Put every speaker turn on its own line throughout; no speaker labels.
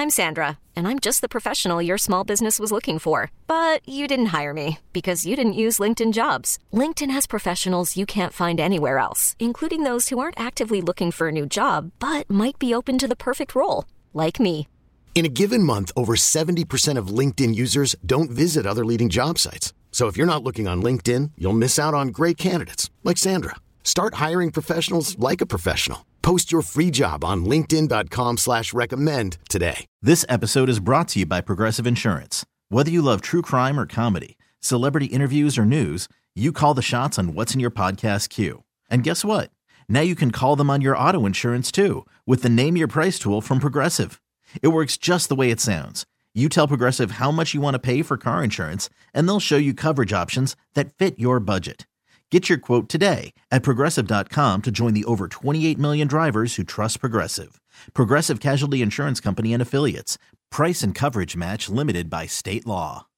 I'm Sandra, and I'm just the professional your small business was looking for. But you didn't hire me because you didn't use LinkedIn Jobs. LinkedIn has professionals you can't find anywhere else, including those who aren't actively looking for a new job, but might be open to the perfect role, like me.
In a given month, over 70% of LinkedIn users don't visit other leading job sites. So if you're not looking on LinkedIn, you'll miss out on great candidates like Sandra. Start hiring professionals like a professional. Post your free job on linkedin.com/recommend today.
This episode is brought to you by Progressive Insurance. Whether you love true crime or comedy, celebrity interviews or news, you call the shots on what's in your podcast queue. And guess what? Now you can call them on your auto insurance too with the Name Your Price tool from Progressive. It works just the way it sounds. You tell Progressive how much you want to pay for car insurance, and they'll show you coverage options that fit your budget. Get your quote today at Progressive.com to join the over 28 million drivers who trust Progressive. Progressive Casualty Insurance Company and Affiliates. Price and coverage match limited by state law.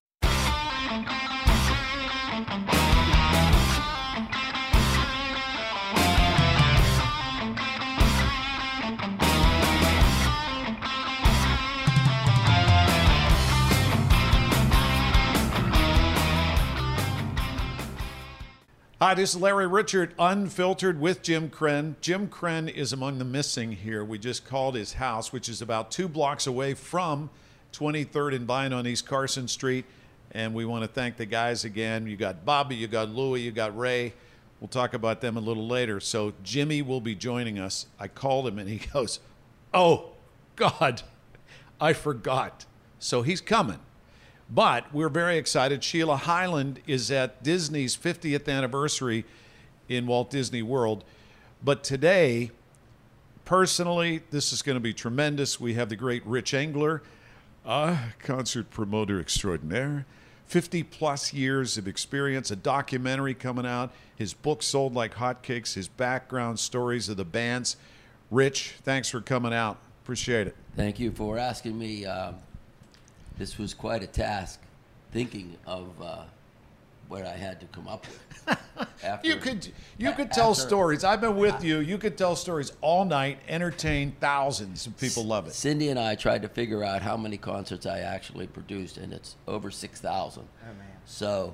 Hi, this is Larry Richert, Unfiltered with Jim Krenn. Jim Krenn is among the missing here. We just called his house, which is about 2 blocks away from 23rd and Vine on East Carson Street. And we want to thank the guys again. You got Bobby, you got Louie, you got Ray. We'll talk about them a little later. So Jimmy will be joining us. I called him and he goes, "Oh, God, I forgot." So he's coming. But we're very excited. Sheila Hyland is at Disney's 50th anniversary in Walt Disney World. But today, personally, this is going to be tremendous. We have the great Rich Engler, concert promoter extraordinaire, 50-plus years of experience, a documentary coming out, his book sold like hotcakes, his background stories of the bands. Rich, thanks for coming out. Appreciate it.
Thank you for asking me. This was quite a task, thinking of what I had to come up with.
You could tell stories. I've been with you. You could tell stories all night, entertain thousands of people. Love it.
Cindy and I tried to figure out how many concerts I actually produced, and it's over 6,000. Oh man! So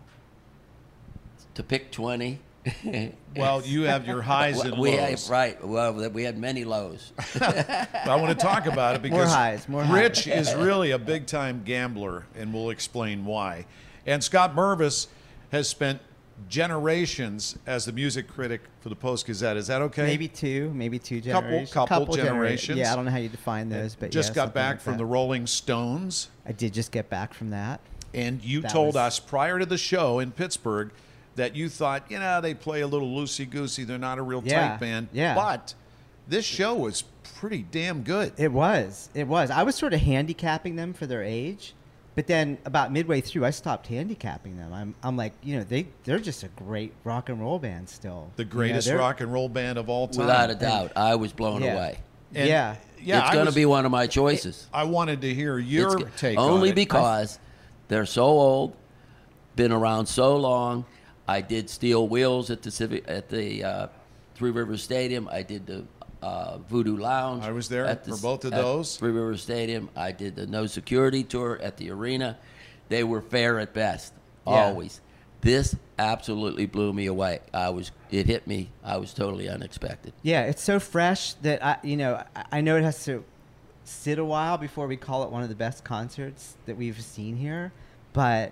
to pick 20.
Well, you have your highs and lows.
Well, we had many lows.
I want to talk about it because
more
Rich
highs.
is really a big-time gambler, and we'll explain why. And Scott Mervis has spent generations as the music critic for the Post-Gazette. Is that okay?
Maybe two generations.
Couple generations.
Yeah, I don't know how you define those, but
just
yeah,
got back
like
from
that.
the Rolling Stones.
I did just get back from that.
And you told us prior to the show in Pittsburgh that you thought, they play a little loosey-goosey. They're not a real tight band.
Yeah.
But this show was pretty damn good.
It was. I was sort of handicapping them for their age, but then about midway through, I stopped handicapping them. I'm like, they're just a great rock and roll band still.
The greatest rock and roll band of all time.
Without a doubt. I was blown away.
And
yeah.
It's going to be one of my choices.
I wanted to hear your take on it.
Only because they're so old, been around so long. I did Steel Wheels at the Three Rivers Stadium. I did the Voodoo Lounge.
I was there for both of those.
Three Rivers Stadium. I did the No Security Tour at the arena. They were fair at best, always. This absolutely blew me away. It hit me. I was totally unexpected.
Yeah, it's so fresh that I know it has to sit a while before we call it one of the best concerts that we've seen here, but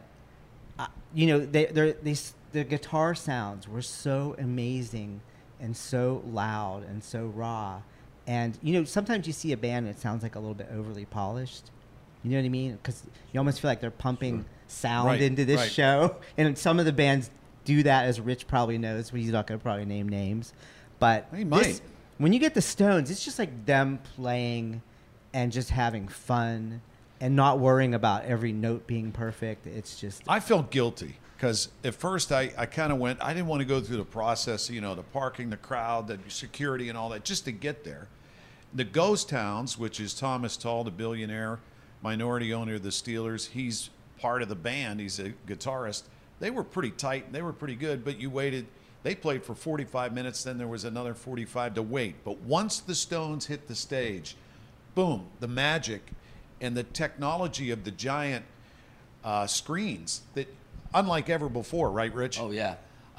the guitar sounds were so amazing and so loud and so raw. And, sometimes you see a band and it sounds like a little bit overly polished. You know what I mean? Because you almost feel like they're pumping sound into this show. And some of the bands do that, as Rich probably knows. But he's not going to probably name names. But when you get the Stones, it's just like them playing and just having fun and not worrying about every note being perfect. It's just...
I felt guilty. Because at first I kind of went, I didn't want to go through the process, the parking, the crowd, the security and all that, just to get there. The Ghost Towns, which is Thomas Tull, the billionaire, minority owner of the Steelers, he's part of the band. He's a guitarist. They were pretty tight. They were pretty good, but you waited. They played for 45 minutes. Then there was another 45 to wait. But once the Stones hit the stage, boom, the magic. and the technology of the giant screens that, unlike ever before, right, Rich?
Oh yeah,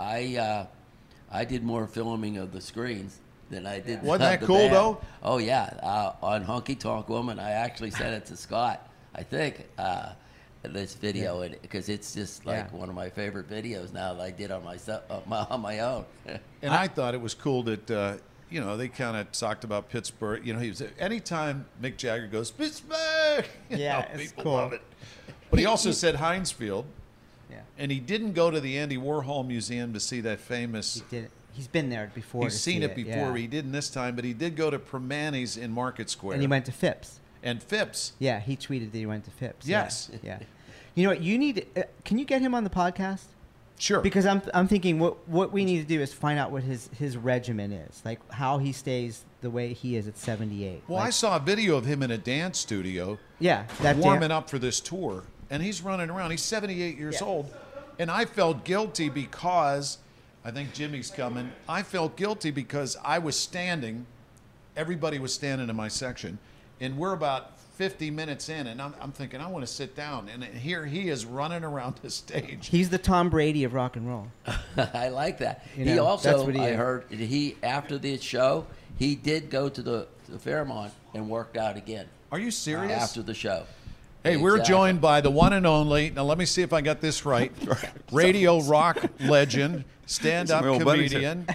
I did more filming of the screens than I did.
Wasn't that
the
cool,
band.
though?
Oh yeah, on Honky Tonk Woman, I actually sent it to Scott. I think this video, because it's just like one of my favorite videos now that I did on myself on my own.
And I thought it was cool that they kind of talked about Pittsburgh. He was anytime Mick Jagger goes Pittsburgh,
it's
people
cool.
love it. But he also said Heinz Field.
Yeah.
And he didn't go to the Andy Warhol Museum to see that famous.
He did. He's been there before.
He's seen it before.
Yeah.
He didn't this time, but he did go to Primanti's in Market Square.
And he went to Phipps.
And Phipps.
Yeah, he tweeted that he went to Phipps.
Yes.
Yeah. You know what? You need. Can you get him on the podcast?
Sure.
Because I'm thinking what we need to do is find out what his regimen is, like how he stays the way he is at 78.
Well,
like,
I saw a video of him in a dance studio.
Yeah,
warming up for this tour, and he's running around. He's 78 years old, and I felt guilty because I think Jimmy's coming. I felt guilty because I was standing. Everybody was standing in my section, and we're about 50 minutes in, and I'm thinking, I want to sit down. And here he is running around the stage.
He's the Tom Brady of rock and roll.
I like that.
You
He
know,
also,
that's what he
I
is.
heard, after the show, he did go to the Fairmont and worked out again.
Are you serious?
After the show.
Hey, we're
Exactly.
joined by the one and only, now let me see if I got this right, radio rock legend, stand-up
Some real buddies
comedian,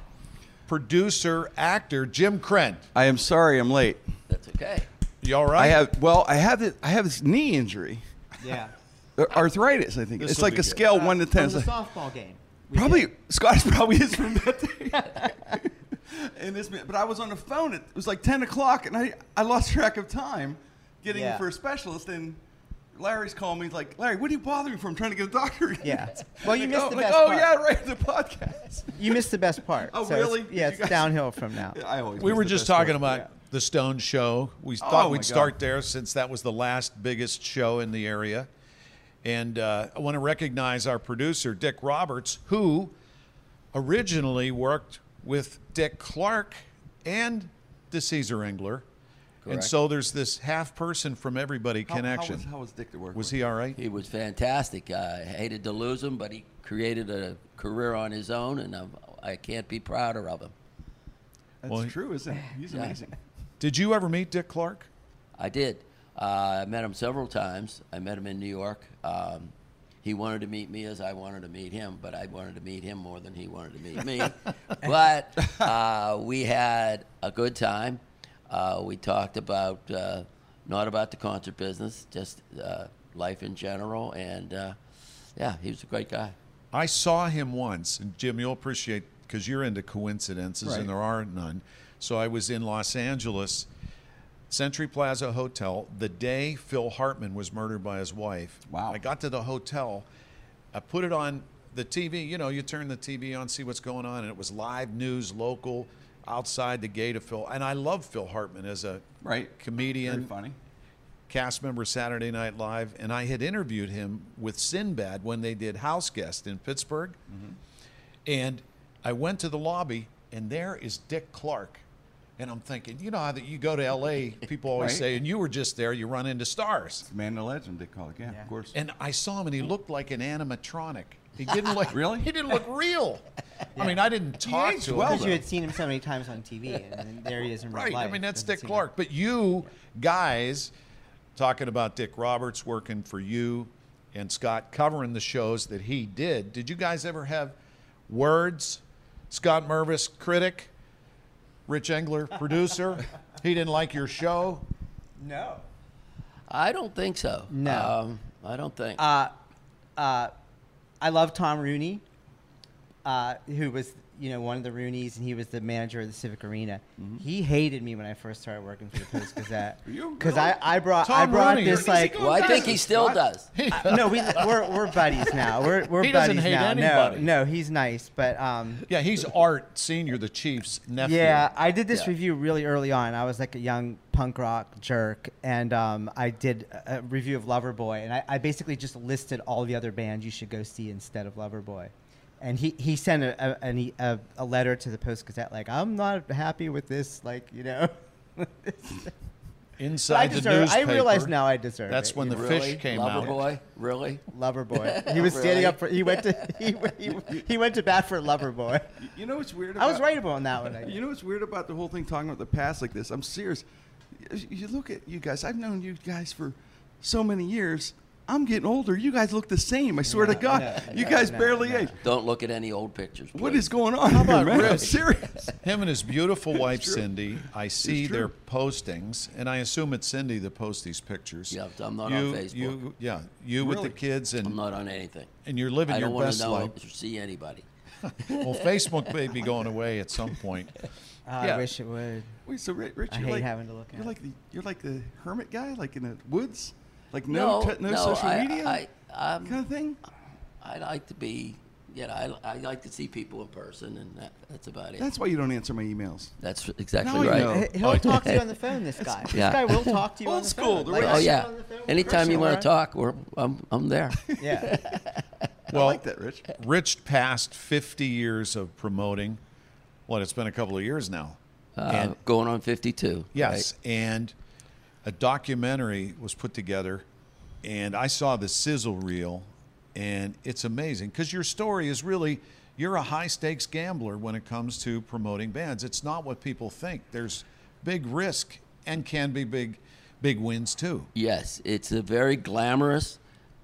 producer, actor, Jim Krenn.
I am sorry I'm late.
That's okay.
You all right?
I have this knee injury.
Yeah.
Arthritis, I think.
This
It's
will
like
be
a
good.
scale 1 to 10.
From
It's
the
like-
softball game.
Scott probably is from that day. And but I was on the phone. It was like 10 o'clock, and I lost track of time getting in for a specialist. And Larry's calling me. He's like, Larry, what are you bothering me for? I'm trying to get a doctor again.
Yeah. Well, you missed the best
Oh,
part.
yeah, right, the podcast.
You missed the best part.
Oh,
So it's-
really?
Yeah,
Did
it's
you guys-
downhill from now.
I always
We
miss
were
the
just
best
talking
part.
about the Stone Show. We thought
my
we'd
God.
start there since that was the last biggest show in the area. And I want to recognize our producer, Dick Roberts, who originally worked with Dick Clark and DeCesar Engler. And
Correct.
so there's this half person from everybody connection.
How was Dick to work
Was
with?
he all right?
He was fantastic. I hated to lose him, but he created a career on his own, and I can't be prouder of him.
That's
Well,
true, isn't it? He's amazing.
Did you ever meet Dick Clark?
I did. I met him several times. I met him in New York. He wanted to meet me as I wanted to meet him, but I wanted to meet him more than he wanted to meet me. But we had a good time. We talked about, not about the concert business, just life in general. And, he was a great guy.
I saw him once, and Jim, you'll appreciate, because you're into coincidences,
Right.
and there are none. So I was in Los Angeles, Century Plaza Hotel, the day Phil Hartman was murdered by his wife.
Wow.
I got to the hotel, I put it on the TV. You know, you turn the TV on, see what's going on, and it was live news, local, outside the gate of Phil. And I love Phil Hartman as a
Right.
comedian.
Very funny.
Cast member Saturday Night Live, and I had interviewed him with Sinbad when they did House Guest in Pittsburgh.
Mm-hmm.
And I went to the lobby, and there is Dick Clark. And I'm thinking, you know how that you go to L.A., people always
Right.
say, and you were just there, you run into stars.
Man and the legend, Dick Clark. Yeah, of course.
And I saw him, and he looked like an animatronic. He didn't look
Really?
He didn't look real. I mean, I didn't talk
aged
to him.
well,
Because you
though.
had seen him so many times on TV, and then there he is in real
Right.
life.
I mean, that's
Doesn't
Dick
seem
Clark. But you guys, talking about Dick Roberts working for you and Scott covering the shows that he did you guys ever have words? Scott Mervis, critic. Rich Engler, producer. He didn't like your show.
No.
I don't think so.
No.
I don't think.
I love Tom Rooney, who was, one of the Rooneys, and he was the manager of the Civic Arena. He hated me when I first started working for the Post Gazette because I brought
Tom Rooney,
this
you're-
like.
well, I think he still does.
No, we're buddies now. We're
He doesn't
buddies
hate
now.
anybody.
No, he's nice, but
Yeah, he's Art Senior, the Chief's nephew.
yeah, I did this
Yeah.
review really early on. I was like a young punk rock jerk, and I did a review of Loverboy, and I basically just listed all the other bands you should go see instead of Loverboy. And he sent a letter to the Post Gazette like, I'm not happy with this,
Inside the newspaper.
I realize now I deserve
That's
it.
when the
Really?
fish came
Lover
out.
boy? Really?
Lover Boy. He was standing up for. He went to bat for Lover Boy.
You know what's weird?
I was right about that one.
You know what's weird about the whole thing talking about the past like this? I'm serious. You look at you guys. I've known you guys for so many years. I'm getting older. You guys look the same. I swear to God. You guys barely age.
Don't look at any old pictures, please.
What is going on
How
here,
about
man? I'm
Rich?
serious.
Him and his beautiful wife,
true.
Cindy. I see
It's true.
their postings, and I assume it's Cindy that posts these pictures.
Yeah, I'm not on Facebook.
You with
Really?
the kids,
I'm
and
not on anything.
you're living
I
your
don't want
best
to know
life.
or see anybody.
Well, Facebook may be going away at some point.
I wish it would.
Wait, so Rich,
I
you're
hate
like,
having to look
you're
at
like you're like the hermit guy, like in the woods, like no social media kind of thing.
I like to be. I like to see people in person, and that's about it.
That's why you don't answer my emails.
That's exactly
Now I
right.
know.
He'll talk to you on the phone. This guy.
Yeah.
This guy will talk to you
Old
on the
school,
phone.
the
Like,
way
I
Oh
sit
yeah.
on the phone with
Anytime you
Christian,
want
right?
to talk, I'm there.
Yeah.
I like that, Rich.
Rich passed 50 years of promoting. What, it's been a couple of years now. And
Going on 52.
yes,
right?
and a documentary was put together, and I saw the sizzle reel, and it's amazing because your story is really, you're a high-stakes gambler when it comes to promoting bands. It's not what people think. There's big risk and can be big wins too.
Yes, it's a very glamorous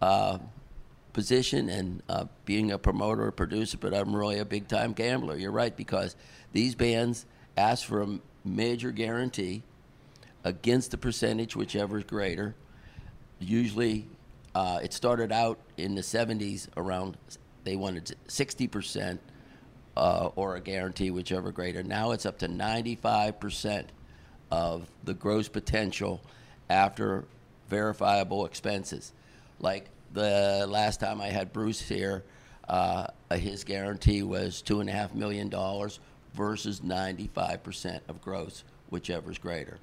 position, and being a promoter or producer, but I'm really a big-time gambler. You're right, because these bands ask for a major guarantee against the percentage, whichever is greater. Usually, it started out in the 70s around, they wanted 60% or a guarantee, whichever greater. Now it's up to 95% of the gross potential after verifiable expenses. Like the last time I had Bruce here, his guarantee was $2.5 million versus 95% of gross, whichever is greater.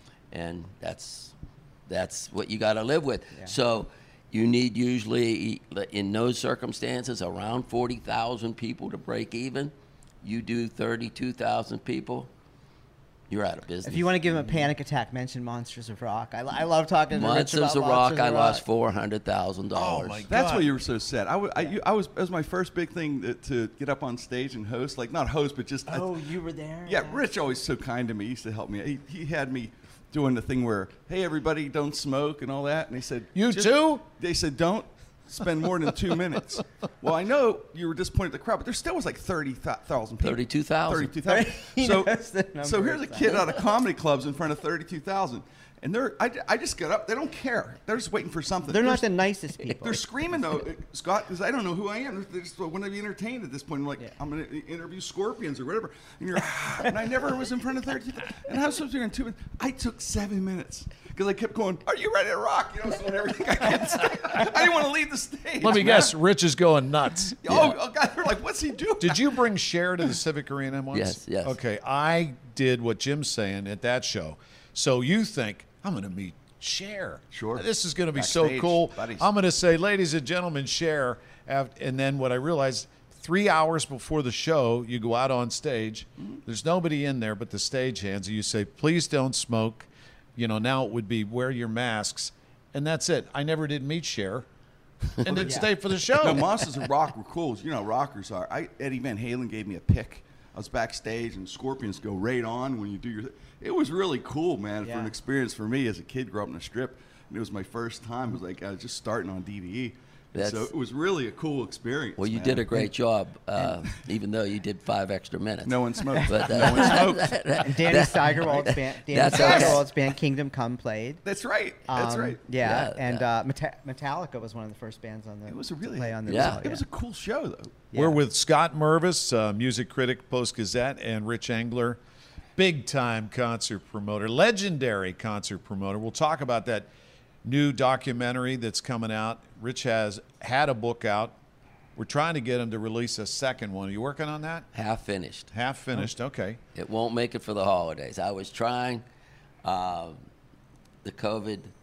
And that's what you got to live with. Yeah. So you need usually, in those circumstances, around 40,000 people to break even. You do 32,000 people, you're out of business.
If you want to give him a panic attack, mention Monsters of Rock. I love talking to Rich
Monsters
about
of Rock,
Monsters
I
of
lost
Rock.
$400,000.
Oh, my God.
That's why you were so sad. It was my first big thing to get up on stage and host. Like, not host, but just.
Oh, you were there?
Yeah, Rich always so kind to me. He used to help me. He had me doing the thing where, hey, everybody, don't smoke and all that. And they said,
You too?
They said, don't spend more than 2 minutes. Well, I know you were disappointed at the crowd, but there still was like 30,000 people.
32,000.
32,000.
He knows the number.
So here's a kid out of comedy clubs in front of 32,000. And I just got up. They don't care. They're just waiting for something.
They're not the nicest people.
They're screaming, though, Scott, because I don't know who I am. They just want to be entertained at this point. I'm like,
Yeah.
I'm going to interview Scorpions or whatever. And you're, and I never was in front of 32,000. And I was supposed to be in 2 minutes. I took 7 minutes because I kept going, are you ready to rock? You know, so everything I couldn't stay. I didn't want to leave the stage.
Let me
man.
guess, Rich is going nuts.
Oh, God, they're like, what's he doing?
Did you bring Cher to the Civic Arena once?
Yes, yes.
Okay, I did what Jim's saying at that show. So you think, I'm going to meet Cher.
Sure.
This is going to be so
Backstage,
cool.
buddies.
I'm going to say, ladies and gentlemen, Cher. And then what I realized, 3 hours before the show, you go out on stage. There's nobody in there but the stagehands. You say, please don't smoke. You know, now it would be wear your masks. And that's it. I never did meet Cher. And didn't stay for the show.
No, Monsters of Rock were cool. You know how rockers are. Eddie Van Halen gave me a pick. I was backstage, and Scorpions go right on when you do your. It was really cool, man, for an experience for me as a kid growing up in a strip. And it was my first time. It was like I was just starting on DVE. So it was really a cool experience.
Well, you
man.
did a great job, even though you did 5 extra minutes.
No one smoked.
But,
no one smoked.
And Danny Steigerwald's band,
That's okay.
band Kingdom Come played.
That's right. That's right.
Yeah,
Yeah,
and Metallica was one of the first bands on the.
It was a really.
play on the.
Yeah.
It was a cool show, though.
We're with Scott Mervis, music critic, Post-Gazette, and Rich Engler, big-time concert promoter, legendary concert promoter. We'll talk about that new documentary that's coming out. Rich has had a book out. We're trying to get him to release a second one. Are you working on that?
Half finished.
Half finished, okay.
It won't make it for the holidays. I was trying. The COVID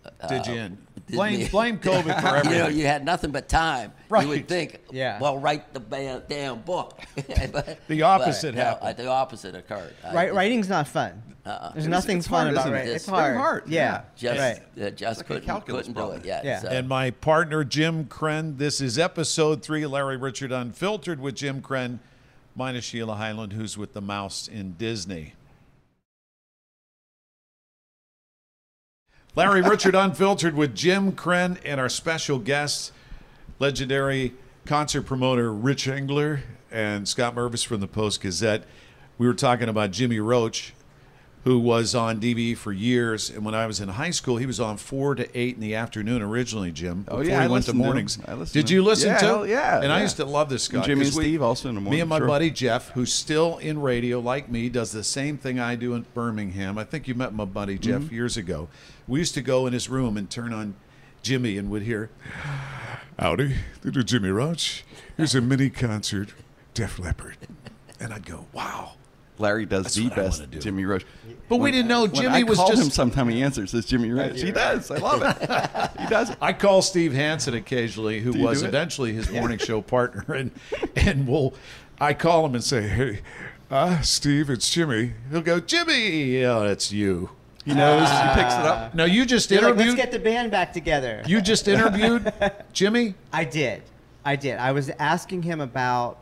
Did you? Blame COVID for everything.
You know, you had nothing but time.
Right.
You would think, well, write the damn book.
The opposite happened.
The opposite occurred.
Writing's not fun. There's nothing fun about writing. It's hard.
Very hard.
Yeah.
Just couldn't do it. Yeah. So.
And my partner, Jim Krenn. This is episode 3, Larry Richert Unfiltered with Jim Krenn, minus Sheila Hyland, who's with the mouse in Disney. Larry Richert Unfiltered with Jim Krenn and our special guests, legendary concert promoter Rich Engler and Scott Mervis from the Post-Gazette. We were talking about Jimmy Roach, who was on DVE for years. And when I was in high school, he was on 4 to 8 in the afternoon originally, Jim, before he went to mornings. Did you listen to him?
Yeah.
And I used to love this guy.
And Jimmy and Steve also in the morning.
Me and my buddy Jeff, who's still in radio like me, does the same thing I do in Birmingham. I think you met my buddy Jeff years ago. We used to go in his room and turn on Jimmy and would hear, "Howdy, this is Jimmy Roach. Here's a mini concert, Def Leppard." And I'd go, wow.
Larry does the best Jimmy Roach.
But we didn't know Jimmy was
I call
just...
him sometime he answers as Jimmy Roach. He does. I love it. He does it.
I call Steve Hansen occasionally, who was eventually his morning show partner, and I call him and say, "Hey, Steve, it's Jimmy." He'll go, "Jimmy, oh, it's you."
He knows. He picks it up.
No, you just
You're
interviewed...
like, let's get the band back together.
You just interviewed Jimmy?
I did. I was asking him about...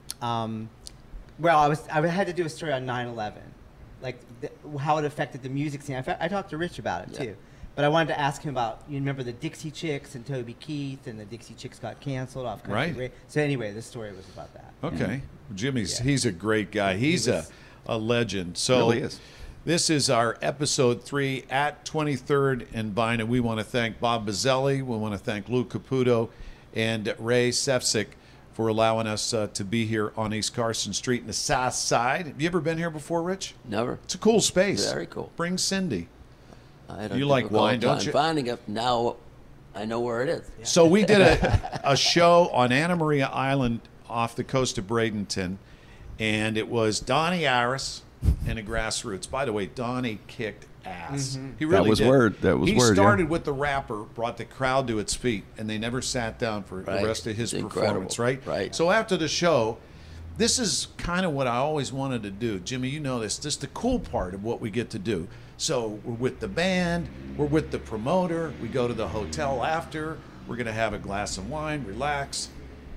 I had to do a story on 9/11, like how it affected the music scene. I talked to Rich about it too, but I wanted to ask him about. You remember the Dixie Chicks and Toby Keith, and the Dixie Chicks got canceled off country radio. So anyway, this story was about that.
Okay, Jimmy's he's a great guy. He's a legend. So
really is.
This is our episode 3 at 23rd and Vine, and we want to thank Bob Bazzelli. We want to thank Lou Caputo and Ray Sefcik for allowing us to be here on East Carson Street in the South Side. Have you ever been here before, Rich?
Never.
It's a cool space.
Very cool.
Bring Cindy.
You
like wine, don't you?
Finding it now, I know where it is.
So we did a show on Anna Maria Island off the coast of Bradenton, and it was Donnie Aris and the Grassroots. By the way, Donnie kicked ass.
Mm-hmm.
He really did.
He
started with the rapper, brought the crowd to its feet, and they never sat down for the rest of his performance, right? So after the show, this is kind of what I always wanted to do. Jimmy, you know this. This is the cool part of what we get to do. So we're with the band, we're with the promoter, we go to the hotel after, we're going to have a glass of wine, relax.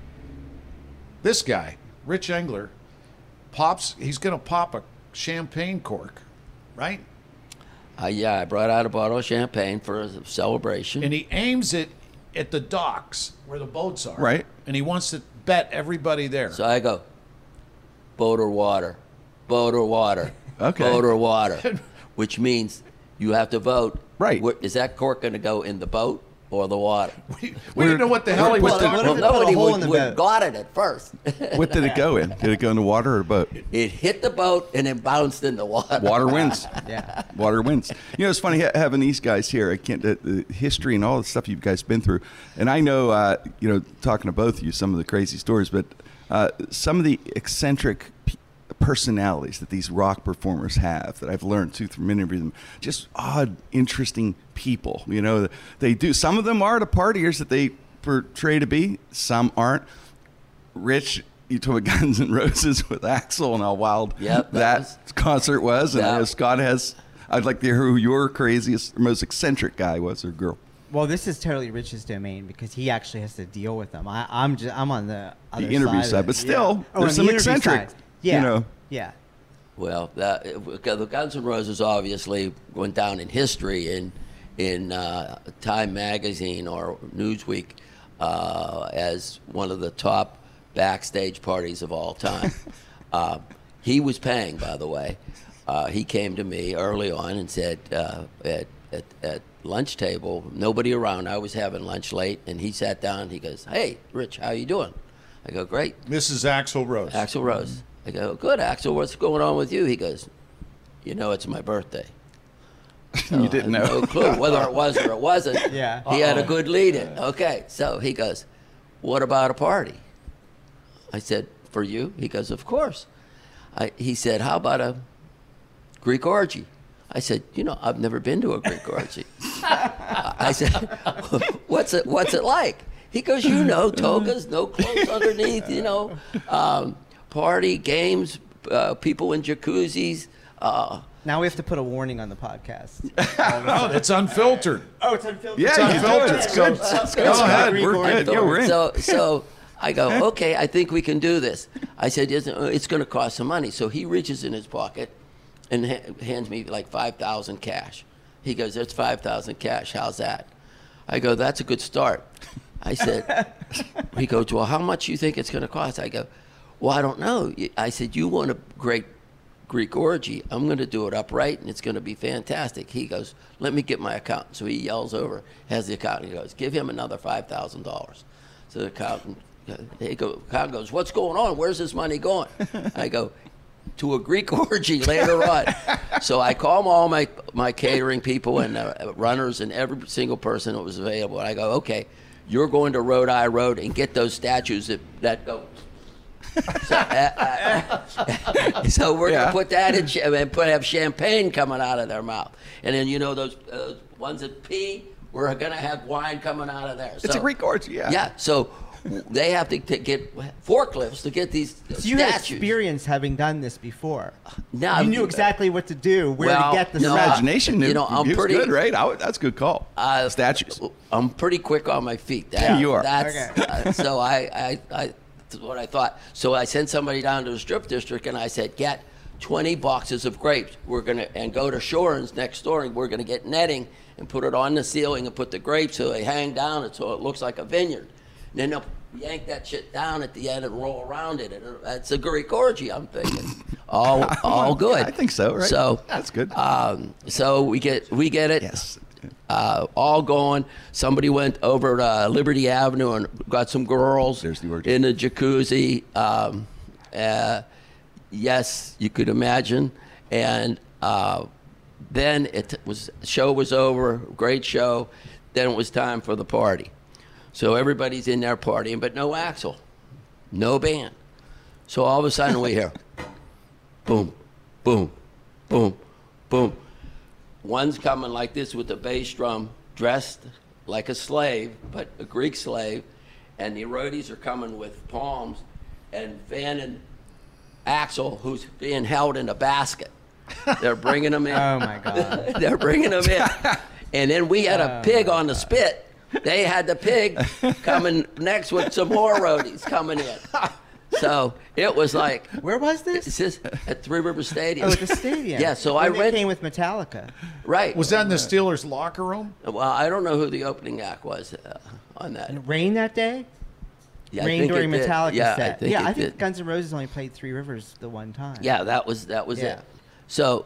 This guy, Rich Engler, he's going to pop a champagne cork, right?
I brought out a bottle of champagne for a celebration.
And he aims it at the docks where the boats are.
Right.
And he wants to bet everybody there.
So I go, boat or water, boat or water,
Okay.
boat or water, which means you have to vote.
Right.
Is that cork going to go in the boat or the water?
We didn't know what the hell he was talking
Well,
about.
nobody
hole in the
would
boat.
got it at first.
What did it go in? Did it go in the water or a boat?
It hit the boat and then bounced in the water.
Water wins.
Yeah.
Water wins. You know, it's funny having these guys here. I can't the history and all the stuff you guys been through, and I know, talking to both of you, some of the crazy stories, but some of the eccentric personalities that these rock performers have that I've learned too from interviewing them. Just odd, interesting people. You know, they do. Some of them are the partiers that they portray to be. Some aren't. Rich, you told me Guns N' Roses with Axl and how wild that concert was. And I know Scott has. I'd like to hear who your craziest, most eccentric guy was or girl.
Well, this is totally Rich's domain because he actually has to deal with them. I'm on the other
interview side, but still, there's some eccentric.
Yeah.
You know.
Yeah.
Well, the Guns N' Roses obviously went down in history in Time Magazine or Newsweek as one of the top backstage parties of all time. He was paying, by the way. He came to me early on and said at lunch table, nobody around. I was having lunch late, and he sat down. He goes, "Hey, Rich, how you doing?" I go, "Great."
This is Axl Rose.
Axl Rose. I go, "Good, Axl. What's going on with you?" He goes, "It's my birthday." So
you didn't know.
No clue whether it was or it wasn't.
Yeah.
He had a good lead in. Okay, so he goes, "What about a party?" I said, "For you?" He goes, "Of course." He said, "How about a Greek orgy?" I said, I've never been to a Greek orgy. I said, what's it like? He goes, togas, no clothes underneath, party, games, people in jacuzzis.
Now we have to put a warning on the podcast.
No, it's unfiltered.
Oh, it's unfiltered.
Yeah,
It's
you
unfiltered.
do it. It's good.
Go ahead.
We're good. Yeah, we're in.
So I go, okay, I think we can do this. I said, it's going to cost some money. So he reaches in his pocket and hands me like $5,000 cash. He goes, that's $5,000 cash. How's that? I go, that's a good start. I said, he goes, well, how much do you think it's going to cost? I go, well, I don't know. I said, you want a great Greek orgy. I'm going to do it upright, and it's going to be fantastic. He goes, let me get my accountant. So he yells over, has the accountant. He goes, give him another $5,000. So the accountant goes, what's going on? Where's this money going? I go, to a Greek orgy later on. So I call all my catering people and runners and every single person that was available. And I go, okay, you're going to Rhode Eye Road and get those statues that go. So we're going to put that in and have champagne coming out of their mouth. And then, those ones that pee, we're going to have wine coming out of there. So,
it's a Greek orgy, yeah.
Yeah, so they have to get forklifts to get these statues.
You had experience having done this before.
Now,
you knew exactly what to do, where to get the
imagination.
I'm
he was
pretty
good, right? That's a good call. Statues.
I'm pretty quick on my feet.
Yeah, you are.
So that's what I thought. So I sent somebody down to the strip district and I said, get 20 boxes of grapes. And go to Shorin's next door and we're gonna get netting and put it on the ceiling and put the grapes so they hang down and so it looks like a vineyard. And then they'll yank that shit down at the end and roll around it. And it's a Greek orgy, I'm thinking. All good.
Yeah, I think so, right?
So
that's good.
So we get it.
Yes.
All going. Somebody went over to Liberty Avenue and got some girls
There's the orgy.
in the jacuzzi. Yes, you could imagine. And then show was over, great show. Then it was time for the party. So everybody's in there partying, but no Axl, no band. So all of a sudden we hear boom, boom, boom, boom. One's coming like this with a bass drum, dressed like a slave, but a Greek slave, and the roadies are coming with palms and fanning Axl, who's being held in a basket. They're bringing him in.
Oh, my God.
They're bringing him in. And then we had a pig on the spit. They had the pig coming next with some more roadies coming in. So it was like.
Where was this?
It's just at Three River Stadium.
Oh, at the stadium.
Yeah, so
when
I
they came with Metallica.
Right.
Was that in the Steelers' locker room?
Well, I don't know who the opening act was on that.
And it rained that day?
Yeah, I
Rain
think
during
it did.
Metallica
Yeah,
set.
I think
think Guns N' Roses only played Three Rivers the one time.
Yeah, that was
Yeah.
it. So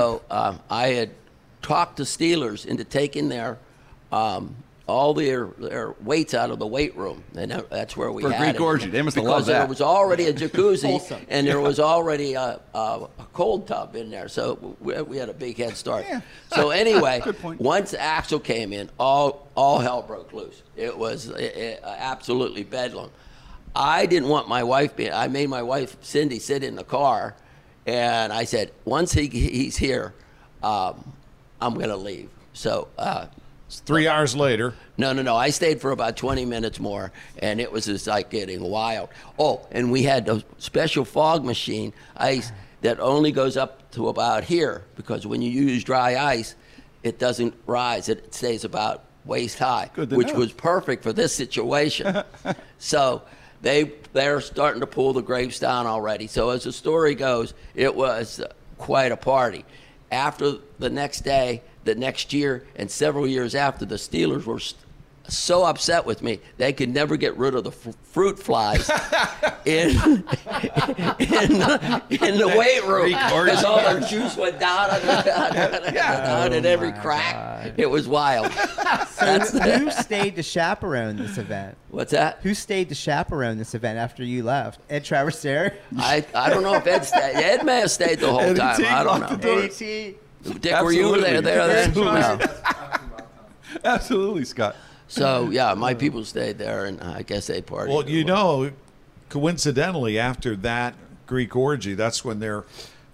I had talked the Steelers into taking their all their weights out of the weight room, and that's where we
For
had
Greek
it.
orgy. They must have
because
loved that.
there was already a jacuzzi
Wholesome.
and there was already a cold tub in there, so we had a big head start.
Yeah.
So anyway,
Good point.
once Axl came in, all hell broke loose. It was absolutely bedlam. I didn't want my wife I made my wife Cindy sit in the car, and I said, once he's here, I'm going to leave. So.
3 hours later.
No. I stayed for about 20 minutes more, and it was just like getting wild. Oh, and we had a special fog machine, ice, that only goes up to about here, because when you use dry ice, it doesn't rise. It stays about waist high, which was perfect for this situation. So they're starting to pull the grapes down already. So as the story goes, it was quite a party. After the next day, the next year, and several years after, the Steelers were so upset with me they could never get rid of the fruit flies in the weight room because all their juice went down in every crack. God. It was wild.
So who stayed to chaperone this event?
What's that?
Who stayed to chaperone this event after you left? Ed Traversaire?
I don't know if Ed stayed. Ed may have stayed the whole time. I don't know.
AT.
Dick, were you there then? No.
Absolutely, Scott.
So, yeah, my people stayed there, and I guess they partied.
Well, coincidentally, after that Greek orgy, that's when their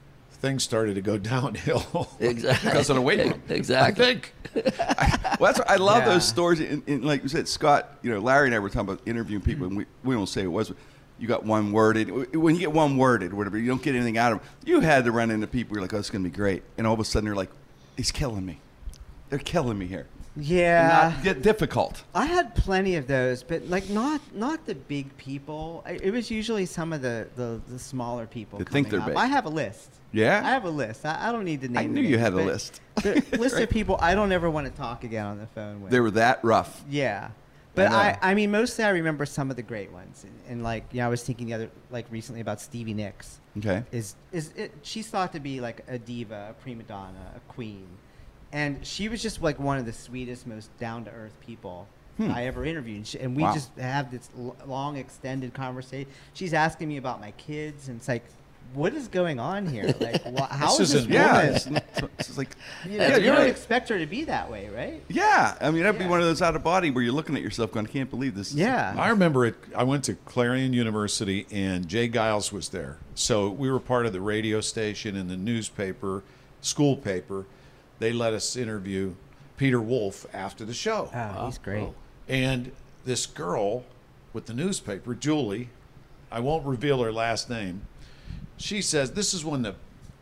things started to go downhill.
Exactly.
Because of the weight room.
Exactly.
I think.
Well, that's I love
Yeah.
those stories. And like you said, Scott, Larry and I were talking about interviewing people, and we won't say it was. You got one worded. When you get one worded or whatever, you don't get anything out of them. You had to run into people. You're like, oh, it's going to be great. And all of a sudden, they're like, he's killing me. They're killing me here.
Yeah.
Not difficult.
I had plenty of those, but like not the big people. It was usually some of the smaller people.
That think
coming
they're
up.
big.
I have a list.
Yeah?
I have a list. I don't need to name.
I knew
the
you
names,
had a
but
list.
The list of people I don't ever want to talk again on the phone with.
They were that rough.
Yeah. But
I know.
I mean, mostly I remember some of the great ones, and like, I was thinking recently about Stevie Nicks.
Okay.
She's thought to be like a diva, a prima donna, a queen, and she was just like one of the sweetest, most down to earth people I ever interviewed, and we
Wow.
just have this long, extended conversation. She's asking me about my kids, and it's like, what is going on here? Like, how
This
is this
isn't-
woman?
It's like,
You
yeah,
don't
you're right.
expect her to be that way, right?
Yeah, I mean that'd be
Yeah.
one of those out of body where you're looking at yourself going, I can't believe this.
Yeah.
I remember it. I went to Clarion University, and Jay Giles was there. So we were part of the radio station and the newspaper, school paper. They let us interview Peter Wolf after the show.
Oh, he's great.
And this girl with the newspaper, Julie, I won't reveal her last name. She says this is when the,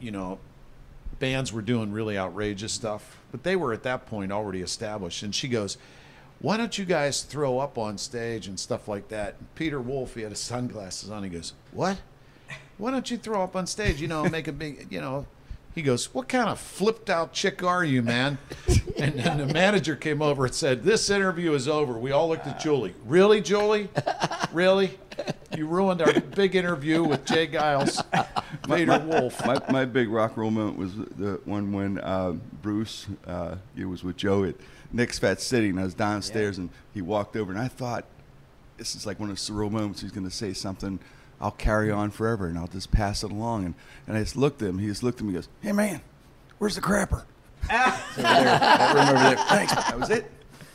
bands were doing really outrageous stuff, but they were at that point already established. And she goes, why don't you guys throw up on stage and stuff like that? And Peter Wolf, he had his sunglasses on. He goes, what? Why don't you throw up on stage? Make a big, He goes, what kind of flipped out chick are you, man? And then the manager came over and said, this interview is over. We all looked at Julie. Really, Julie? Really? You ruined our big interview with Jay Giles, Peter Wolf.
My big rock and roll moment was the one when Bruce, it was with Joe at Nick's Fat City, and I was downstairs, and he walked over, and I thought, this is like one of the surreal moments. He's going to say something I'll carry on forever, and I'll just pass it along. And I just looked at him. He just looked at me and goes, hey, man, where's the crapper? So that room over there. Thanks. That was it.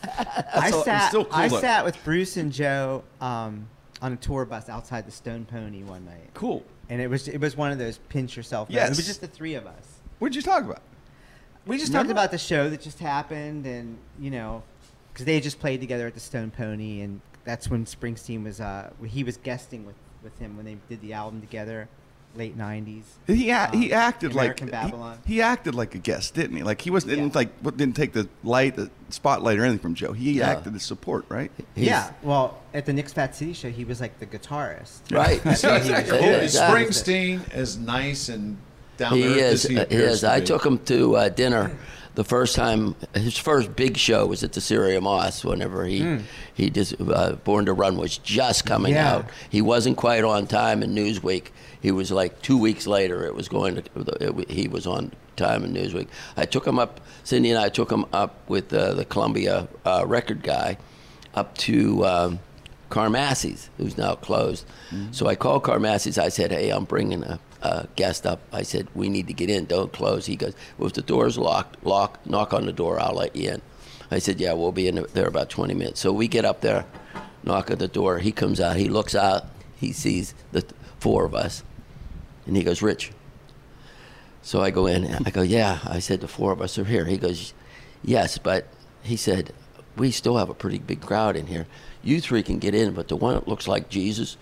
I sat with Bruce and Joe on a tour bus outside the Stone Pony one night.
Cool.
And it was one of those pinch yourself.
Yes.
It was just the three of us.
What did you talk about?
We just talked about the show that just happened, and because they had just played together at the Stone Pony, and that's when Springsteen was he was guesting with him when they did the album together, late '90s.
He acted
American
like
Babylon.
he acted like a guest, didn't he? Like he wasn't
Yeah.
didn't take the spotlight or anything from Joe. He acted as support, right?
Yeah. Well, at the Nick's Fat City show, he was like the guitarist.
Right.
That's what he was
Is
doing.
Exactly.
Springsteen as nice and down
He
there
is.
as he
He
appears
is.
to
I
be?
took him to dinner the first time. His first big show was at the Syria Moss. Whenever he just Born to Run was just coming
Yeah.
out. He wasn't quite on time in Newsweek. He was like 2 weeks later. It was going to. He was on time in Newsweek. I took him up. Cindy and I took him up with the Columbia record guy up to Carmassie's, who's now closed. So I called Carmassie's. I said, hey, I'm bringing a guest up. I said, we need to get in. Don't close. He goes, well, if the door's locked, knock on the door. I'll let you in. I said, yeah, we'll be in there about 20 minutes. So we get up there, knock at the door. He comes out. He looks out. He sees the four of us. And he goes, Rich. So I go in. I go, yeah. I said, the four of us are here. He goes, yes. But he said, we still have a pretty big crowd in here. You three can get in, but the one that looks like Jesus,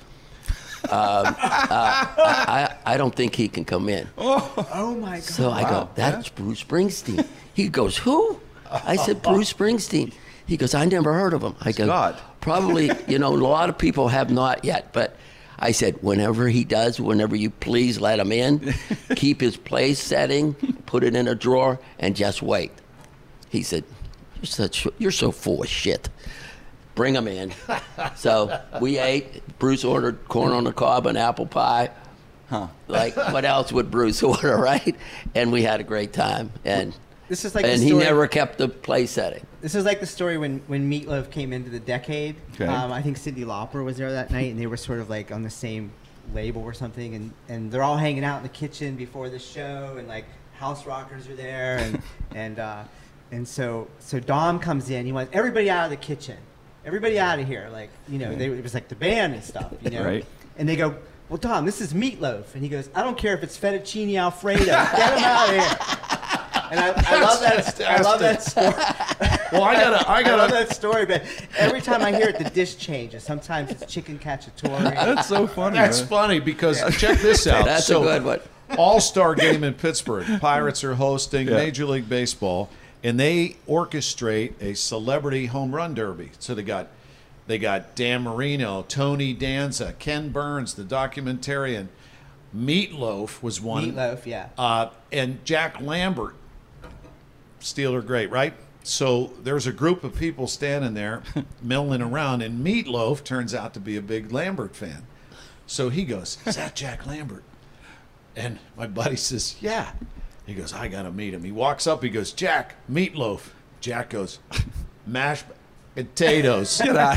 I don't think he can come in.
Oh my God.
So I go, that's Bruce Springsteen. He goes, who? I said, Bruce Springsteen. He goes, I never heard of him. I go,
God.
probably, a lot of people have not yet, but I said, whenever he does, whenever you please let him in, keep his place setting, put it in a drawer, and just wait. He said, you're so full of shit. Bring him in. So we ate. Bruce ordered corn on the cob and apple pie. Like, what else would Bruce order, right? And we had a great time. And
This is like
and
the
he
story-
never kept the place setting.
This is like the story when Meatloaf came into the Decade.
Okay.
I think Cyndi Lauper was there that night, and they were sort of like on the same label or something, and they're all hanging out in the kitchen before the show, and like house rockers are there, and so Dom comes in. He wants everybody out of the kitchen, everybody out of here, like it was like the band and stuff,
Right.
And they go, well, Tom, this is Meatloaf. And he goes, I don't care if it's fettuccine Alfredo. Get him out of here. And I love that. I love that story.
Well, I
love that story, but every time I hear it, the dish changes. Sometimes it's chicken cacciatore.
That's so funny.
That's
man.
funny because check this out.
That's a good one.
All-Star game in Pittsburgh. Pirates are hosting Major League Baseball, and they orchestrate a celebrity home run derby. So they got Dan Marino, Tony Danza, Ken Burns, the documentarian. Meatloaf was one.
Meatloaf, yeah.
And Jack Lambert. Steeler great, right? So there's a group of people standing there milling around, and Meatloaf turns out to be a big Lambert fan. So he goes, is that Jack Lambert? And my buddy says, yeah. He goes, I got to meet him. He walks up. He goes, Jack, Meatloaf. Jack goes, mashed potatoes.
Get out.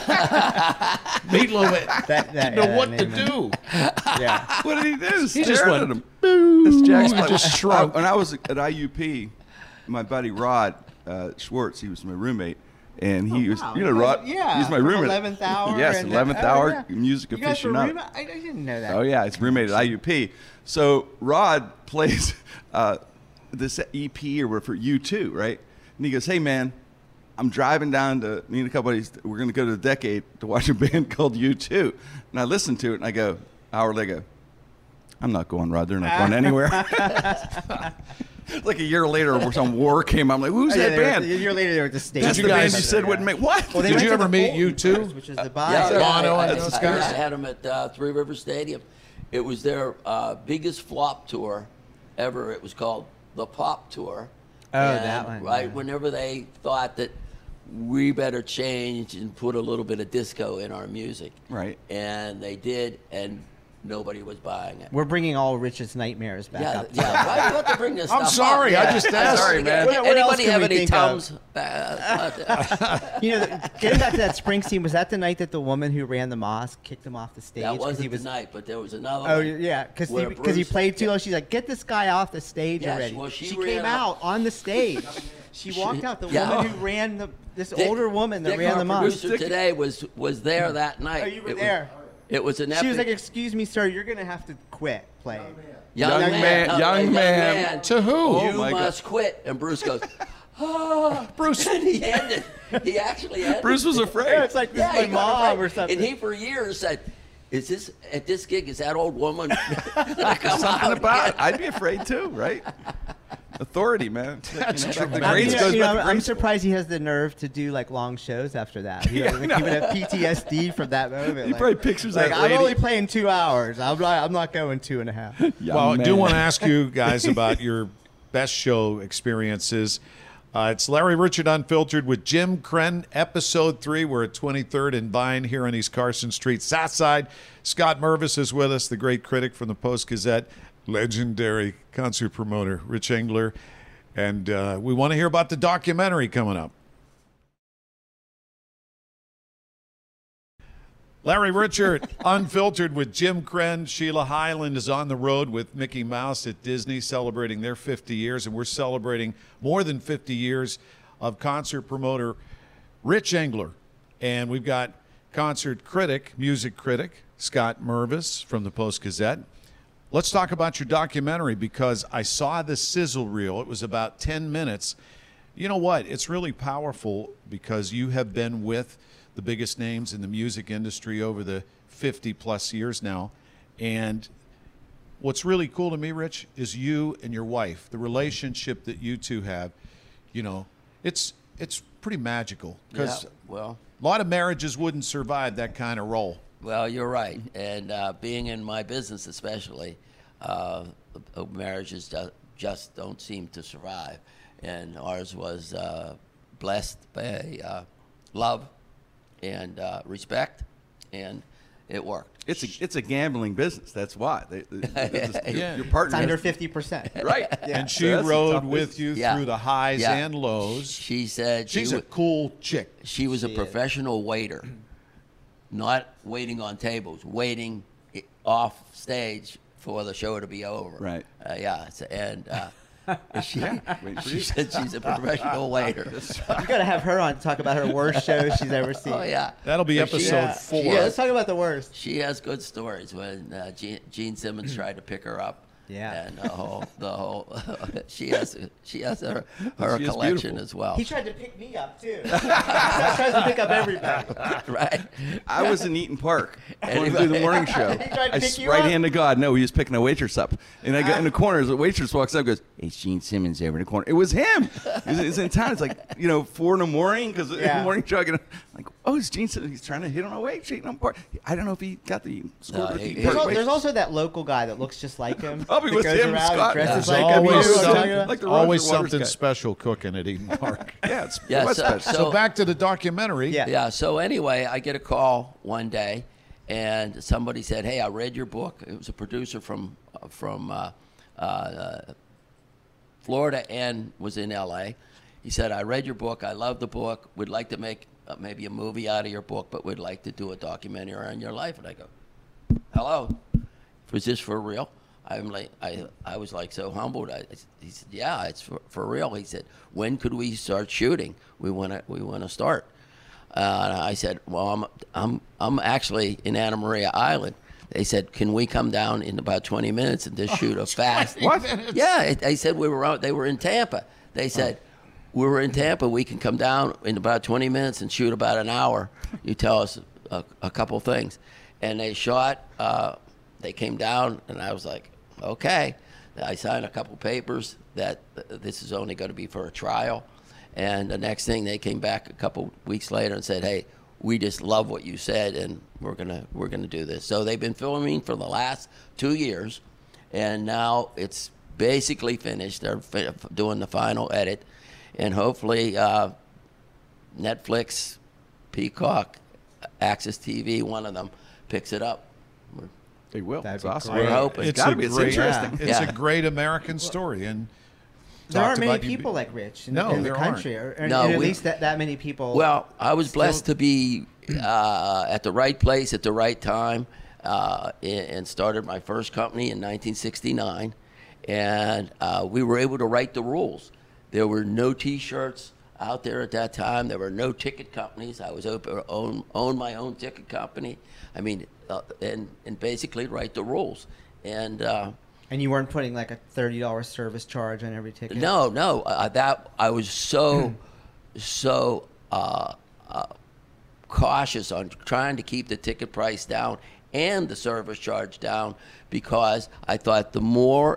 Meatloaf didn't know what to do.
Yeah.
What did he do?
He just went,
at him.
boo.
That's Jack's
He just shrunk.
When I was at IUP, my buddy Rod Schwartz, he was my roommate. And he was,
wow.
you know, Rod.
Yeah,
he's my
from
roommate.
11th Hour.
Yes,
and
11th
oh,
Hour
yeah.
music
You guys were
aficionado.
roommate? I didn't know that.
Oh yeah, it's roommate at IUP. So Rod plays this EP or whatever for U2, right? And he goes, "Hey man, I'm driving down to me and a couple buddies. We're going to go to the Decade to watch a band called U2." And I listen to it and I go, hour later, I'm not going, Rod. They're not going anywhere. Like a year later, where some war came, I'm like, "Who's that band?"
A year later, they were at the stage.
That's the band you said wouldn't make. What?
Well, they
Did
went
you
to
ever
the
meet
Fulton
U2?
Brothers, which is the
Yeah,
bio.
Bono and
I
those guys?
had them at Three Rivers Stadium. It was their biggest flop tour ever. It was called the Pop Tour.
Oh,
And,
that one,
Right,
yeah.
whenever they thought that we better change and put a little bit of disco in our music.
Right.
And they did, and nobody was buying it.
We're bringing all Rich's nightmares back
Yeah,
up.
yeah. Why do you have to bring this
I'm
stuff
sorry,
up?
I just asked.
Sorry, man.
What else
Anybody
can
have
we
any
think of?
Tums?
You know, getting back to that Springsteen, was that the night that the woman who ran the mosque kicked him off the stage?
That
'cause
wasn't
he was,
the night, but there was another
Oh,
one.
yeah, because
where
he
Bruce-
played too low. She's like, get this guy off the stage
Yes,
already.
well, she
came
ran
out on the stage. She walked out. The
Yeah.
woman who ran this
Dick-
older woman that
Dick,
ran
our
the mosque.
producer today was there that night.
Oh, you were
It was-
there.
It was an epic.
She was like, excuse me, sir, you're going to have to quit playing.
young
Young man.
To who?
You
my God.
must quit. And Bruce goes, Bruce. And he ended. He actually ended.
Bruce was
Yeah,
afraid.
it's like this
Yeah,
is my
he got
mom
afraid.
or something.
And he for years said, "Is this at this gig? Is that old woman gonna come
Something
out
about it.
again?"
I'd be afraid too, right? Authority, man.
That's
Back
true.
the
I
grades
mean,
goes
you
back
know,
to
I'm
grade school.
surprised he has the nerve to do like long shows after that. He,
Yeah,
would,
I
he would
know.
have PTSD from that moment.
He probably pictures
like,
that
I'm
lady.
only playing 2 hours. I'm not going 2.5.
Well, I do
man.
want to ask you guys about your best show experiences. It's Larry Richard Unfiltered with Jim Crenn, Episode 3. We're at 23rd and Vine here on East Carson Street, Southside. Scott Mervis is with us, the great critic from the Post-Gazette, legendary concert promoter, Rich Engler. And we want to hear about the documentary coming up. Larry Richard, Unfiltered with Jim Crenn. Sheila Hyland is on the road with Mickey Mouse at Disney, celebrating their 50 years, and we're celebrating more than 50 years of concert promoter Rich Engler. And we've got concert critic, music critic, Scott Mervis from the Post-Gazette. Let's talk about your documentary, because I saw the sizzle reel. It was about 10 minutes. You know what? It's really powerful because you have been with the biggest names in the music industry over the 50-plus years now. And what's really cool to me, Rich, is you and your wife, the relationship that you two have. You know, it's pretty magical, because
Yeah, well,
a lot of marriages wouldn't survive that kind of role.
well, you're right. And being in my business, especially, marriages just don't seem to survive. And ours was blessed by love and respect, and it worked.
It's a gambling business. That's why.
Yeah.
Your
It's
partner
under
has-
50%.
right.
And she
So that's a
rode
tough
with
business.
you
Yeah.
through the highs
Yeah.
and lows.
She said
She's
she
a cool chick.
She was a
She is.
professional waiter, not waiting on tables, waiting off stage for the show to be over.
Right.
Yeah. And She said she's a professional waiter.
You got to have her on to talk about her worst show she's ever seen.
Oh, yeah.
That'll be episode 4.
Yeah, let's talk about the worst.
She has good stories when Gene Simmons tried to pick her up.
Yeah.
And the whole she has her collection
beautiful.
as well.
He tried to pick me up, too. He tries to pick up everybody.
Right.
I was in Eaton Park going to do the morning show.
He tried to pick you
right
up?
hand to God, no, he was picking a waitress up. And I got in the corner, the waitress walks up and goes, "Hey, it's Gene Simmons over in the corner." It was him. He's in town. It's like, 4 in the morning, because in the morning show, I'm like, oh, it's Gene Simmons. He's trying to hit on a waitress, Eaton Park. I don't know if he got the score.
There's also that local guy that looks just like him.
Probably
that
was
goes
him,
around and
Scott.
dresses
There's
like him.
always
You know what I'm
something,
talking about?
like the
always
Roger Waters
something
guy.
special cooking at Eden Park.
Yeah, it's
Yeah,
what's
so-
special.
So back to the documentary.
Yeah.
Yeah. So anyway, I get a call one day, and somebody said, "Hey, I read your book." It was a producer from Florida and was in L.A. He said, "I read your book. I love the book. We'd like to make maybe a movie out of your book, but we'd like to do a documentary on your life." And I go, "Hello, was this for real?" I'm like, I was like so humbled. He said, "Yeah, it's for real." He said, "When could we start shooting? We want to start." I said, "Well, I'm actually in Anna Maria Island." They said, "Can we come down in about 20 minutes and just shoot a fast?"
What?
Yeah, they said they were in Tampa. They said, "We were in Tampa. We can come down in about 20 minutes and shoot about an hour. You tell us a couple things." And they shot. They came down, and I was like, "Okay." I signed a couple papers that this is only going to be for a trial. And the next thing, they came back a couple weeks later and said, "Hey, we just love what you said, and we're gonna do this." So they've been filming for the last 2 years, and now it's basically finished. They're doing the final edit, and hopefully Netflix, Peacock, Access TV, one of them picks it up.
They will.
That'd
It's
be
awesome.
great.
We're hoping.
It's got to be. It's interesting.
It's
Yeah.
a great American story, and
There aren't
talked
many
about you-
people like Rich in
No,
the
there
country.
aren't.
Or
No,
at
we-
least that many people.
Well, I was blessed
still-
to be at the right place at the right time, and started my first company in 1969, and we were able to write the rules. There were no T-shirts out there at that time. There were no ticket companies. I was owned my own ticket company. I mean, and basically write the rules. And
And you weren't putting like a $30 service charge on every ticket?
no, that I was so cautious on trying to keep the ticket price down and the service charge down, because I thought the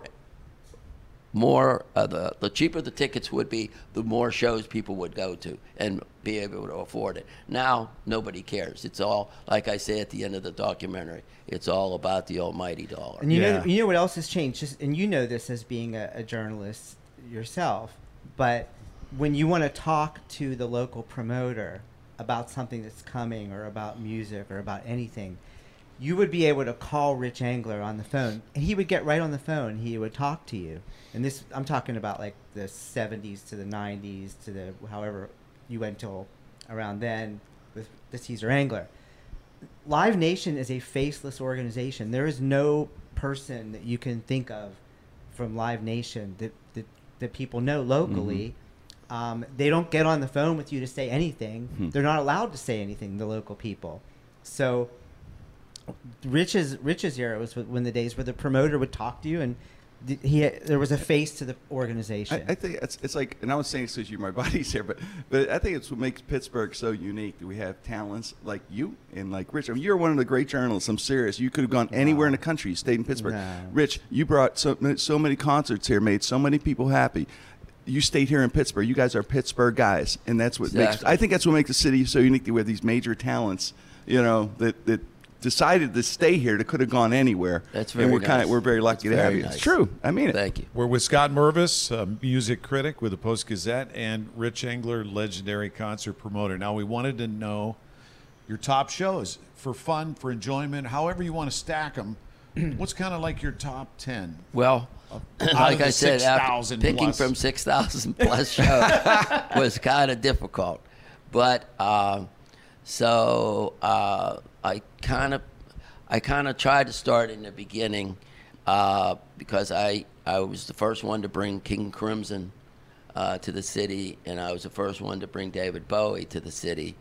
the cheaper the tickets would be, the more shows people would go to and be able to afford it. Now nobody cares. It's all, like I say at the end of the documentary, it's all about the almighty dollar.
And you
Yeah.
know what else has changed? And you know this as being a journalist yourself, but when you want to talk to the local promoter about something that's coming, or about music, or about anything, you would be able to call Rich Engler on the phone, and he would get right on the phone. He would talk to you. And this, I'm talking about like the 70s to the 90s to the however you went till around then with the Caesar Engler. Live Nation is a faceless organization. There is no person that you can think of from Live Nation that people know locally. They don't get on the phone with you to say anything. They're not allowed to say anything, the local people. So Rich's era was when the days where the promoter would talk to you, and there was a face to the organization.
I think it's like, and I was saying this because you're my buddies here, but I think it's what makes Pittsburgh so unique, that we have talents like you and like Rich. I mean, you're one of the great journalists. I'm serious. You could have gone anywhere in the country. You stayed in Pittsburgh.
No.
Rich, you brought so many concerts here, made so many people happy. You stayed here in Pittsburgh. You guys are Pittsburgh guys, and that's what makes. I think that's what makes the city so unique. That we have these major talents, that decided to stay here. That could have gone anywhere.
That's very
and we're
nice.
we're very lucky
That's
to have
very
you.
nice.
It's true. I mean it.
Thank you.
We're with Scott Mervis, a music critic with the Post-Gazette, and Rich Engler, legendary concert promoter. Now, we wanted to know your top shows for fun, for enjoyment, however you want to stack them. What's kind of like your top 10?
Well,
Out
like
of the
I said, after
6,000
picking
plus.
from 6,000 plus shows was kind of difficult. But I kind of tried to start in the beginning because I was the first one to bring King Crimson to the city, and I was the first one to bring David Bowie to the city,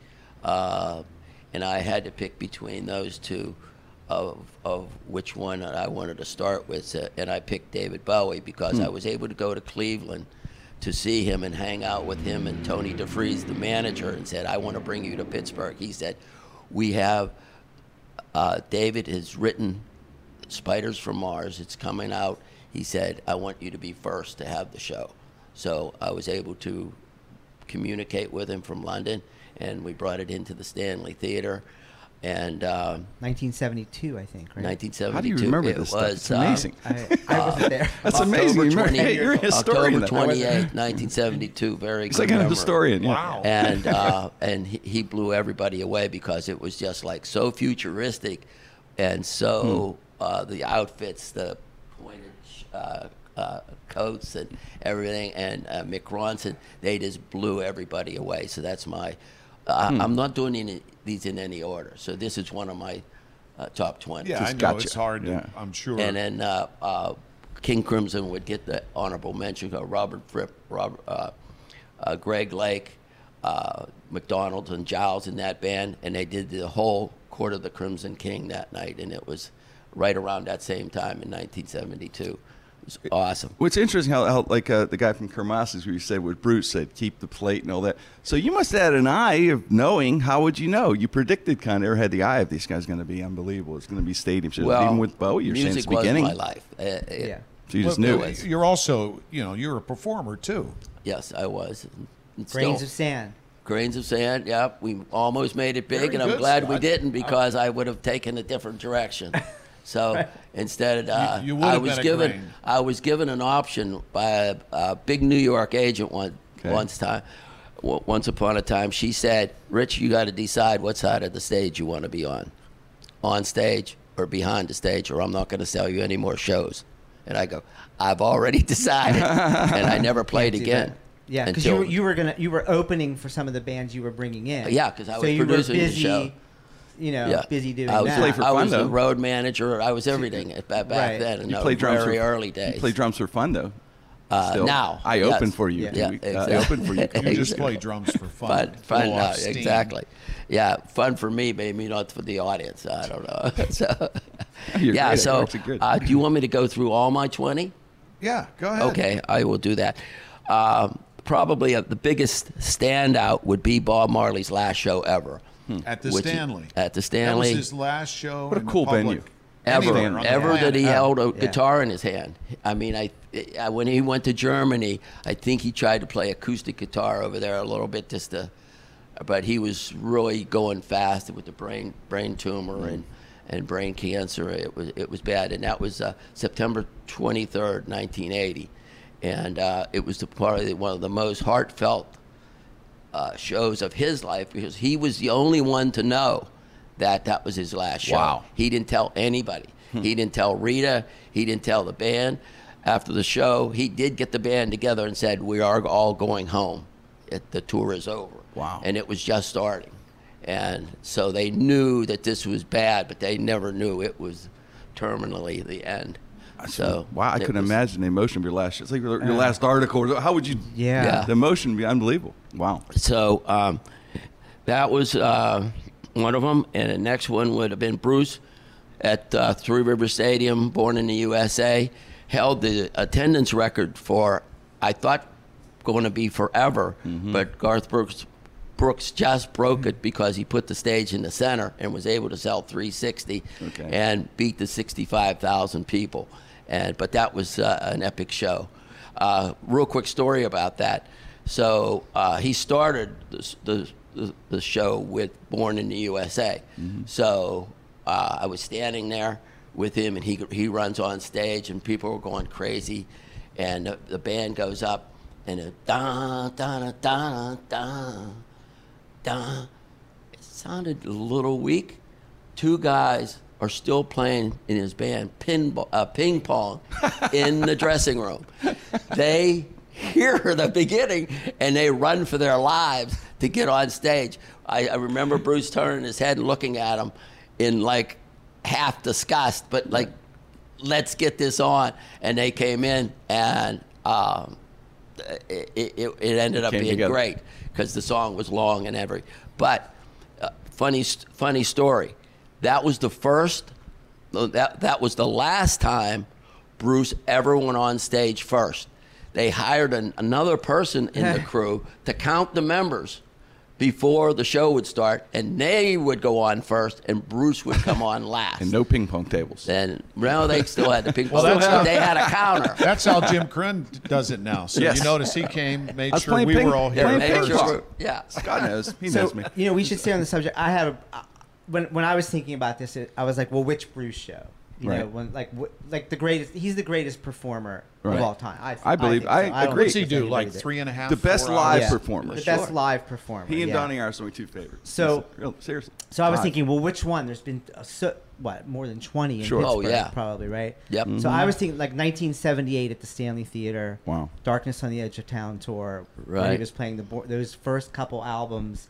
and I had to pick between those two of which one I wanted to start with, and I picked David Bowie because I was able to go to Cleveland to see him and hang out with him and Tony DeFries, the manager, and said, I want to bring you to Pittsburgh. He said, we have, David has written Spiders from Mars. It's coming out. He said, I want you to be first to have the show. So I was able to communicate with him from London, and we brought it into the Stanley Theater. And
1972, I think, right?
1972.
How do you remember this stuff? It's amazing.
I wasn't there.
That's amazing.
Hey,
you're a historian.
October 28, 1972. Very
It's
good
like a
memory.
historian. Yeah.
Wow.
And he blew everybody away because it was just like so futuristic, and so the outfits, the pointed coats and everything, and Mick Ronson, they just blew everybody away. So that's my. I'm not doing these in any order. So this is one of my top 20.
Yeah, I know
gotcha.
it's hard.
Yeah.
I'm sure.
And then King Crimson would get the honorable mention. Robert Fripp, Greg Lake, McDonald, and Giles in that band, and they did the whole Court of the Crimson King that night, and it was right around that same time in 1972. It was awesome.
What's interesting how like the guy from Kermas's who you said what Bruce said, keep the plate and all that. So you must have had an eye of knowing. How would you know? You predicted kind of, or had the eye of this guy's going to be unbelievable. It's going to be stadium shows.
Well,
Even with Bowie, you're saying it's
music was
beginning.
my life.
Yeah.
So you just
Well,
knew.
it.
You're also, you're a performer too.
Yes, I was. And
Grains
still.
of Sand.
Grains of Sand, yeah. We almost made it big,
Very
and I'm
good,
glad we
Scott.
didn't because I would have taken a different direction. So instead,
You would have been a Grain.
I was given an option by a big New York agent once upon a time. She said, "Rich, you got to decide what side of the stage you want to be on stage or behind the stage, or I'm not going to sell you any more shows." And I go, "I've already decided," and I never played
Can't do
again.
that. Yeah, because
until-
you were opening for some of the bands you were bringing in.
Yeah, 'cause I
so
was
you
producing
were
the
busy,
show.
Busy doing
I was,
that.
Play for
I
fun,
was
though.
the road manager. I was everything back
Right.
then in
You
the
play drums
very
for,
early days.
You play drums for fun though. Still.
Now,
I
yes.
opened for you.
Yeah.
Yeah,
I
exactly.
opened for you.
You just play drums for fun.
Fun,
Blow off steam.
exactly. Yeah, fun for me, maybe not for the audience. I don't know. So,
You're
yeah.
great.
So,
Works it good.
do you want me to go through all my 20?
Yeah, go ahead.
Okay, I will do that. Probably the biggest standout would be Bob Marley's last show ever.
At the
which-
Stanley.
At the
That
Stanley.
was his last show.
What a
in the
cool
public.
venue.
Anywhere on the
Ever that he
planet.
held a guitar in his hand. I mean, when he went to Germany, I think he tried to play acoustic guitar over there a little bit but he was really going fast with the brain tumor and brain cancer. It was bad, and that was September 23rd, 1980, and it was probably one of the most heartfelt shows of his life because he was the only one to know that was his last show.
Wow.
He didn't tell anybody. He didn't tell Rita. He didn't tell the band. After the show, he did get the band together and said, "We are all going home. The tour is over."
Wow.
And it was just starting. And so they knew that this was bad, but they never knew it was terminally the end. So
wow, I
it
couldn't
was-
imagine the emotion of your last. It's like your last article. How would you?
Yeah.
The emotion would be unbelievable. Wow.
So that was one of them, and the next one would have been Bruce at Three River Stadium, Born in the USA, held the attendance record for, I thought, going to be forever, but Garth Brooks just broke it because he put the stage in the center and was able to sell 360 and beat the 65,000 people. But that was an epic show. Real quick story about that. So he started the show with Born in the USA. So I was standing there with him, and he runs on stage, and people are going crazy, and the band goes up, and it da da da da da. It sounded a little weak. Two guys are still playing in his band ping pong in the dressing room. They hear the beginning, and they run for their lives to get on stage. I remember Bruce turning his head and looking at him in like half disgust, but like let's get this on. And they came in, and it ended up being great because the song was long and everything. But funny story. That was the first. That was the last time Bruce ever went on stage first. They hired another person in the crew to count the members before the show would start, and they would go on first, and Bruce would come on last.
And no ping pong tables.
And well, they still had the ping pong tables, but they had a counter.
That's how Jim Krenn does it now. So you notice he came, made sure we were all here.
Yeah,
Scott knows. He knows me.
You know, we should stay on the subject. I had when I was thinking about this, I was like, well, which Bruce show? You know, when like the greatest. He's the greatest performer of all time. I
believe. I agree.
What's he do? Like 3.5.
The best live performer.
The best live performer.
He and Donnie are my two favorites.
So
seriously.
So I was thinking, well, which one? There's been more than 20 in Pittsburgh, probably, right?
Yep.
Mm-hmm. So I was thinking like 1978 at the Stanley Theater.
Wow.
Darkness on the Edge of Town tour.
Right.
Where he was playing those first couple albums.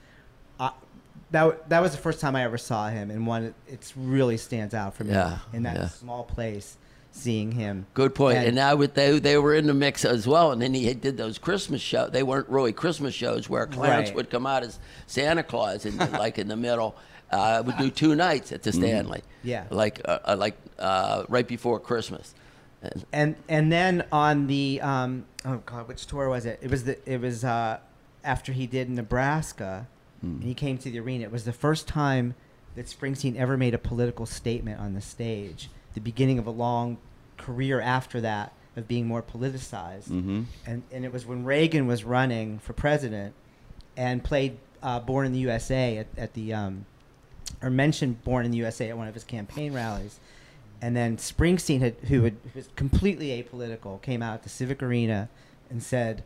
That was the first time I ever saw him, and one it really stands out for me in that small place, seeing him.
Good point. And now they were in the mix as well, and then he did those Christmas shows. They weren't really Christmas shows where Clarence would come out as Santa Claus, and like in the middle. Would do 2 nights at the Stanley.
Yeah.
Like right before Christmas.
And then on the which tour was it? It was after he did Nebraska. And he came to the arena. It was the first time that Springsteen ever made a political statement on the stage. The beginning of a long career after that of being more politicized. Mm-hmm. And it was when Reagan was running for president and played Born in the USA at the or mentioned Born in the USA at one of his campaign rallies. And then Springsteen, who was completely apolitical, came out at the Civic Arena and said,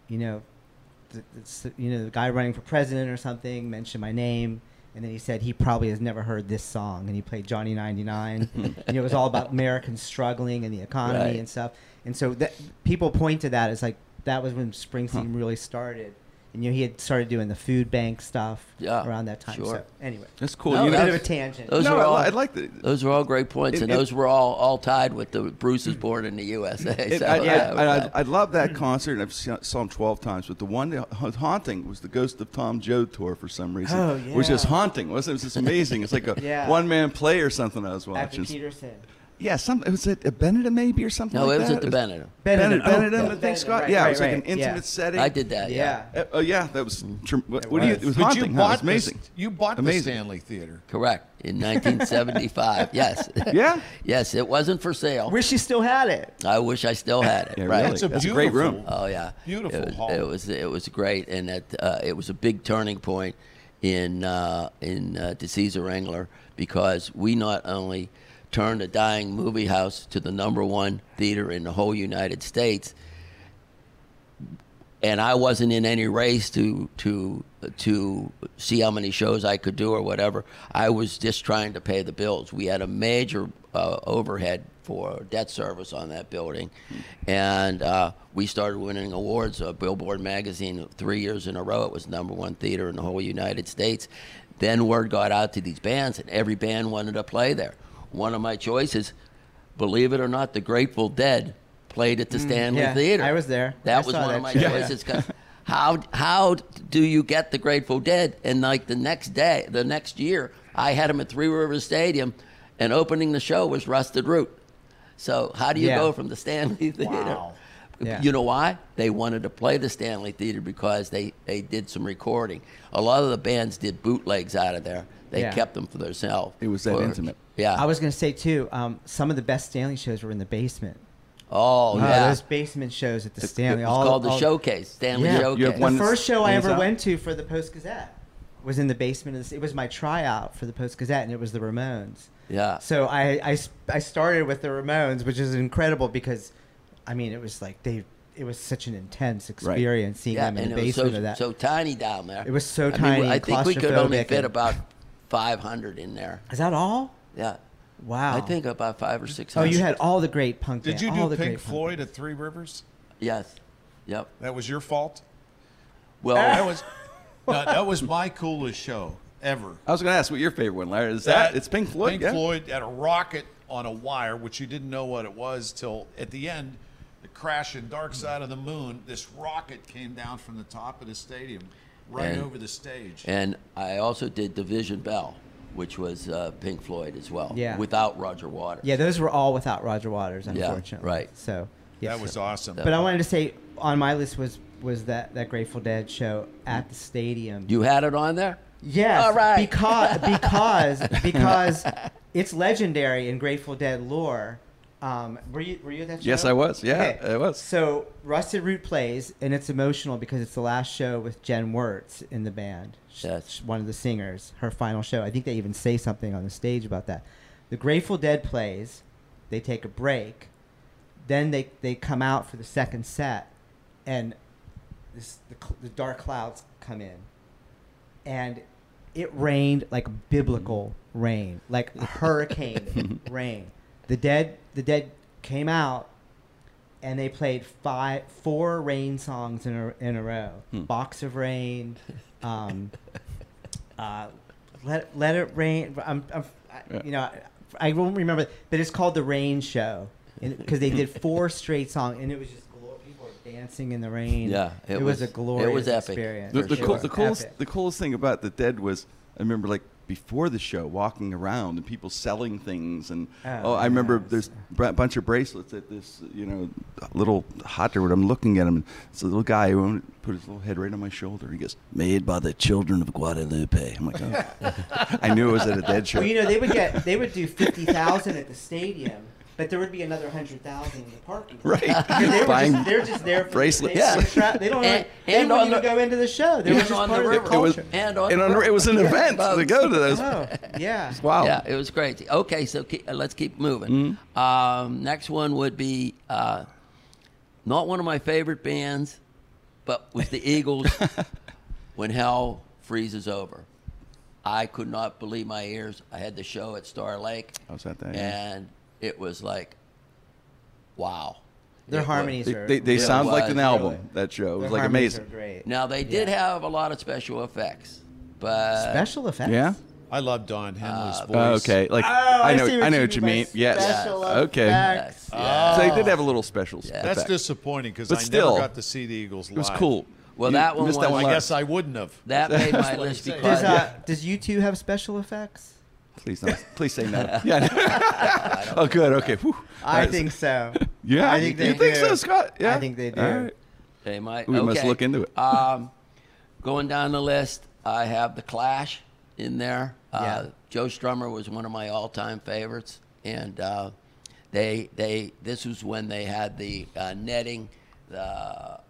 the guy running for president or something mentioned my name, and then he said he probably has never heard this song, and he played Johnny 99, and it was all about Americans struggling and the economy and stuff. And so people point to that as like that was when Springsteen really started. And he had started doing the food bank stuff around that time.
Sure.
So anyway,
that's cool.
A bit of a tangent.
Those were all great points, and those were all tied with the Bruce is Born in the USA.
I love that concert. I've saw him 12 times, but the one that was haunting was the Ghost of Tom Joad tour for some reason.
Oh, yeah.
It was just haunting, wasn't it? It was just amazing. It's like a one-man play or something I was watching.
After Peterson.
Yeah, was it a Benedum maybe or something like that?
No, it was at the Benedum.
Benedum, I think, Scott. Right, it was like an intimate setting.
I did that,
that was it was haunting. It was amazing.
You bought the Stanley Theater.
Correct, in 1975, yes.
Yeah?
Yes, it wasn't for sale.
Wish you still had it.
I wish I still had it.
Yeah,
right.
Really. That's a great room.
Oh, yeah.
Beautiful hall.
It was great, and it was a big turning point in DeCesar Engler, because we not only turned a dying movie house to the #1 theater in the whole United States, and I wasn't in any race to see how many shows I could do or whatever. I was just trying to pay the bills. We had a major overhead for debt service on that building, and we started winning awards. Billboard magazine 3 years in a row, it was #1 theater in the whole United States. Then word got out to these bands, and every band wanted to play there. One of my choices, believe it or not, the Grateful Dead played at the Stanley Theater.
I was there.
That was one of my choices. How do you get the Grateful Dead? And like the next year, I had them at Three Rivers Stadium, and opening the show was Rusted Root. So how do you go from the Stanley Theater?
Wow. Yeah.
You know why? They wanted to play the Stanley Theater because they did some recording. A lot of the bands did bootlegs out of there. They kept them for themselves.
It was that intimate.
Yeah.
I was going to say, too, some of the best Stanley shows were in the basement.
Oh, yeah.
Those basement shows at the Stanley.
It was called the Showcase, Stanley Showcase.
The first show I ever went to for the Post-Gazette was in the basement. It was my tryout for the Post-Gazette, and it was the Ramones.
Yeah.
So I started with the Ramones, which is incredible because, I mean, it was like it was such an intense experience seeing them in the basement of that.
So tiny down there.
It was so tiny.
I think we could only fit about 500 in there.
Is that all?
Yeah.
Wow.
I think about 500 or 600.
Oh, you had all the great punk.
Did you do Pink Floyd at Three Rivers?
Yes. Yep.
That was your fault?
Well,
that was my coolest show. ever.
I was going to ask what your favorite one, Larry. Is that it's Pink Floyd?
Pink Floyd had a rocket on a wire, which you didn't know what it was till at the end. The crash in Dark Side of the Moon. This rocket came down from the top of the stadium, right over the stage.
And I also did Division Bell, which was Pink Floyd as well.
Yeah.
Without Roger Waters.
Yeah, those were all without Roger Waters,
Yeah,
unfortunately.
right.
So yeah.
That was awesome.
But I wanted to say on my list was that Grateful Dead show at the stadium.
You had it on there?
Yes,
All right.
because it's legendary in Grateful Dead lore. Were you at that show?
Yes, I was. Yeah,
Okay.
I was.
So Rusted Root plays, and it's emotional because it's the last show with Jen Wirtz in the band.
Yes.
One of the singers, her final show. I think they even say something on the stage about that. The Grateful Dead plays. They take a break. Then they come out for the second set, and the dark clouds come in. And it rained like biblical rain, like hurricane rain. The Dead came out, and they played 4 Rain songs in a row. Box of Rain, Let It Rain. I won't remember, but it's called the Rain Show, because they did 4 straight songs, and it was just people were dancing in the rain.
Yeah,
it was a glorious experience.
The coolest thing about the Dead was, I remember like before the show, walking around and people selling things, and I remember there's a bunch of bracelets at this little hot dog. I'm looking at him, and it's a little guy who put his little head right on my shoulder. He goes, "Made by the Children of Guadalupe." I'm like, oh. I knew it was at a Dead show.
Well, they would do 50,000 at the stadium. But there would be another 100,000 in the parking lot.
Right.
They're just there for
bracelets.
They don't even go into the show. They were just part of the culture.
It was an event to go to those.
Oh, yeah.
Wow.
Yeah, it was crazy. Okay, so let's keep moving. Next one would be not one of my favorite bands, but with the Eagles, When Hell Freezes Over. I could not believe my ears. I had the show at Star Lake.
I was at that.
And it was like, wow.
Their harmonies are...
They sound like an album,
really.
that show. It was
Their
like
harmonies
amazing.
are great.
Now, they did have a lot of special effects. But
Special effects?
Yeah.
I love Don Henley's voice.
Okay. Like I know what you mean. Yes.
Special
Okay.
effects.
So they did have a little special
That's
effect.
disappointing because
But
I
still,
never got to see the Eagles live.
It was cool.
Well,
You
that one
missed
was...
I guess I wouldn't have.
That made my list because...
Does U2 have special effects?
Please don't. Please say no. Yeah. Oh, good. Okay. Whew.
I think so.
Yeah.
I think they
you think
do.
so, Scott? Yeah.
I think they do.
All right.
They might.
We must look into it.
Going down the list, I have The Clash in there.
Yeah.
Joe Strummer was one of my all-time favorites, and this was when they had the netting, the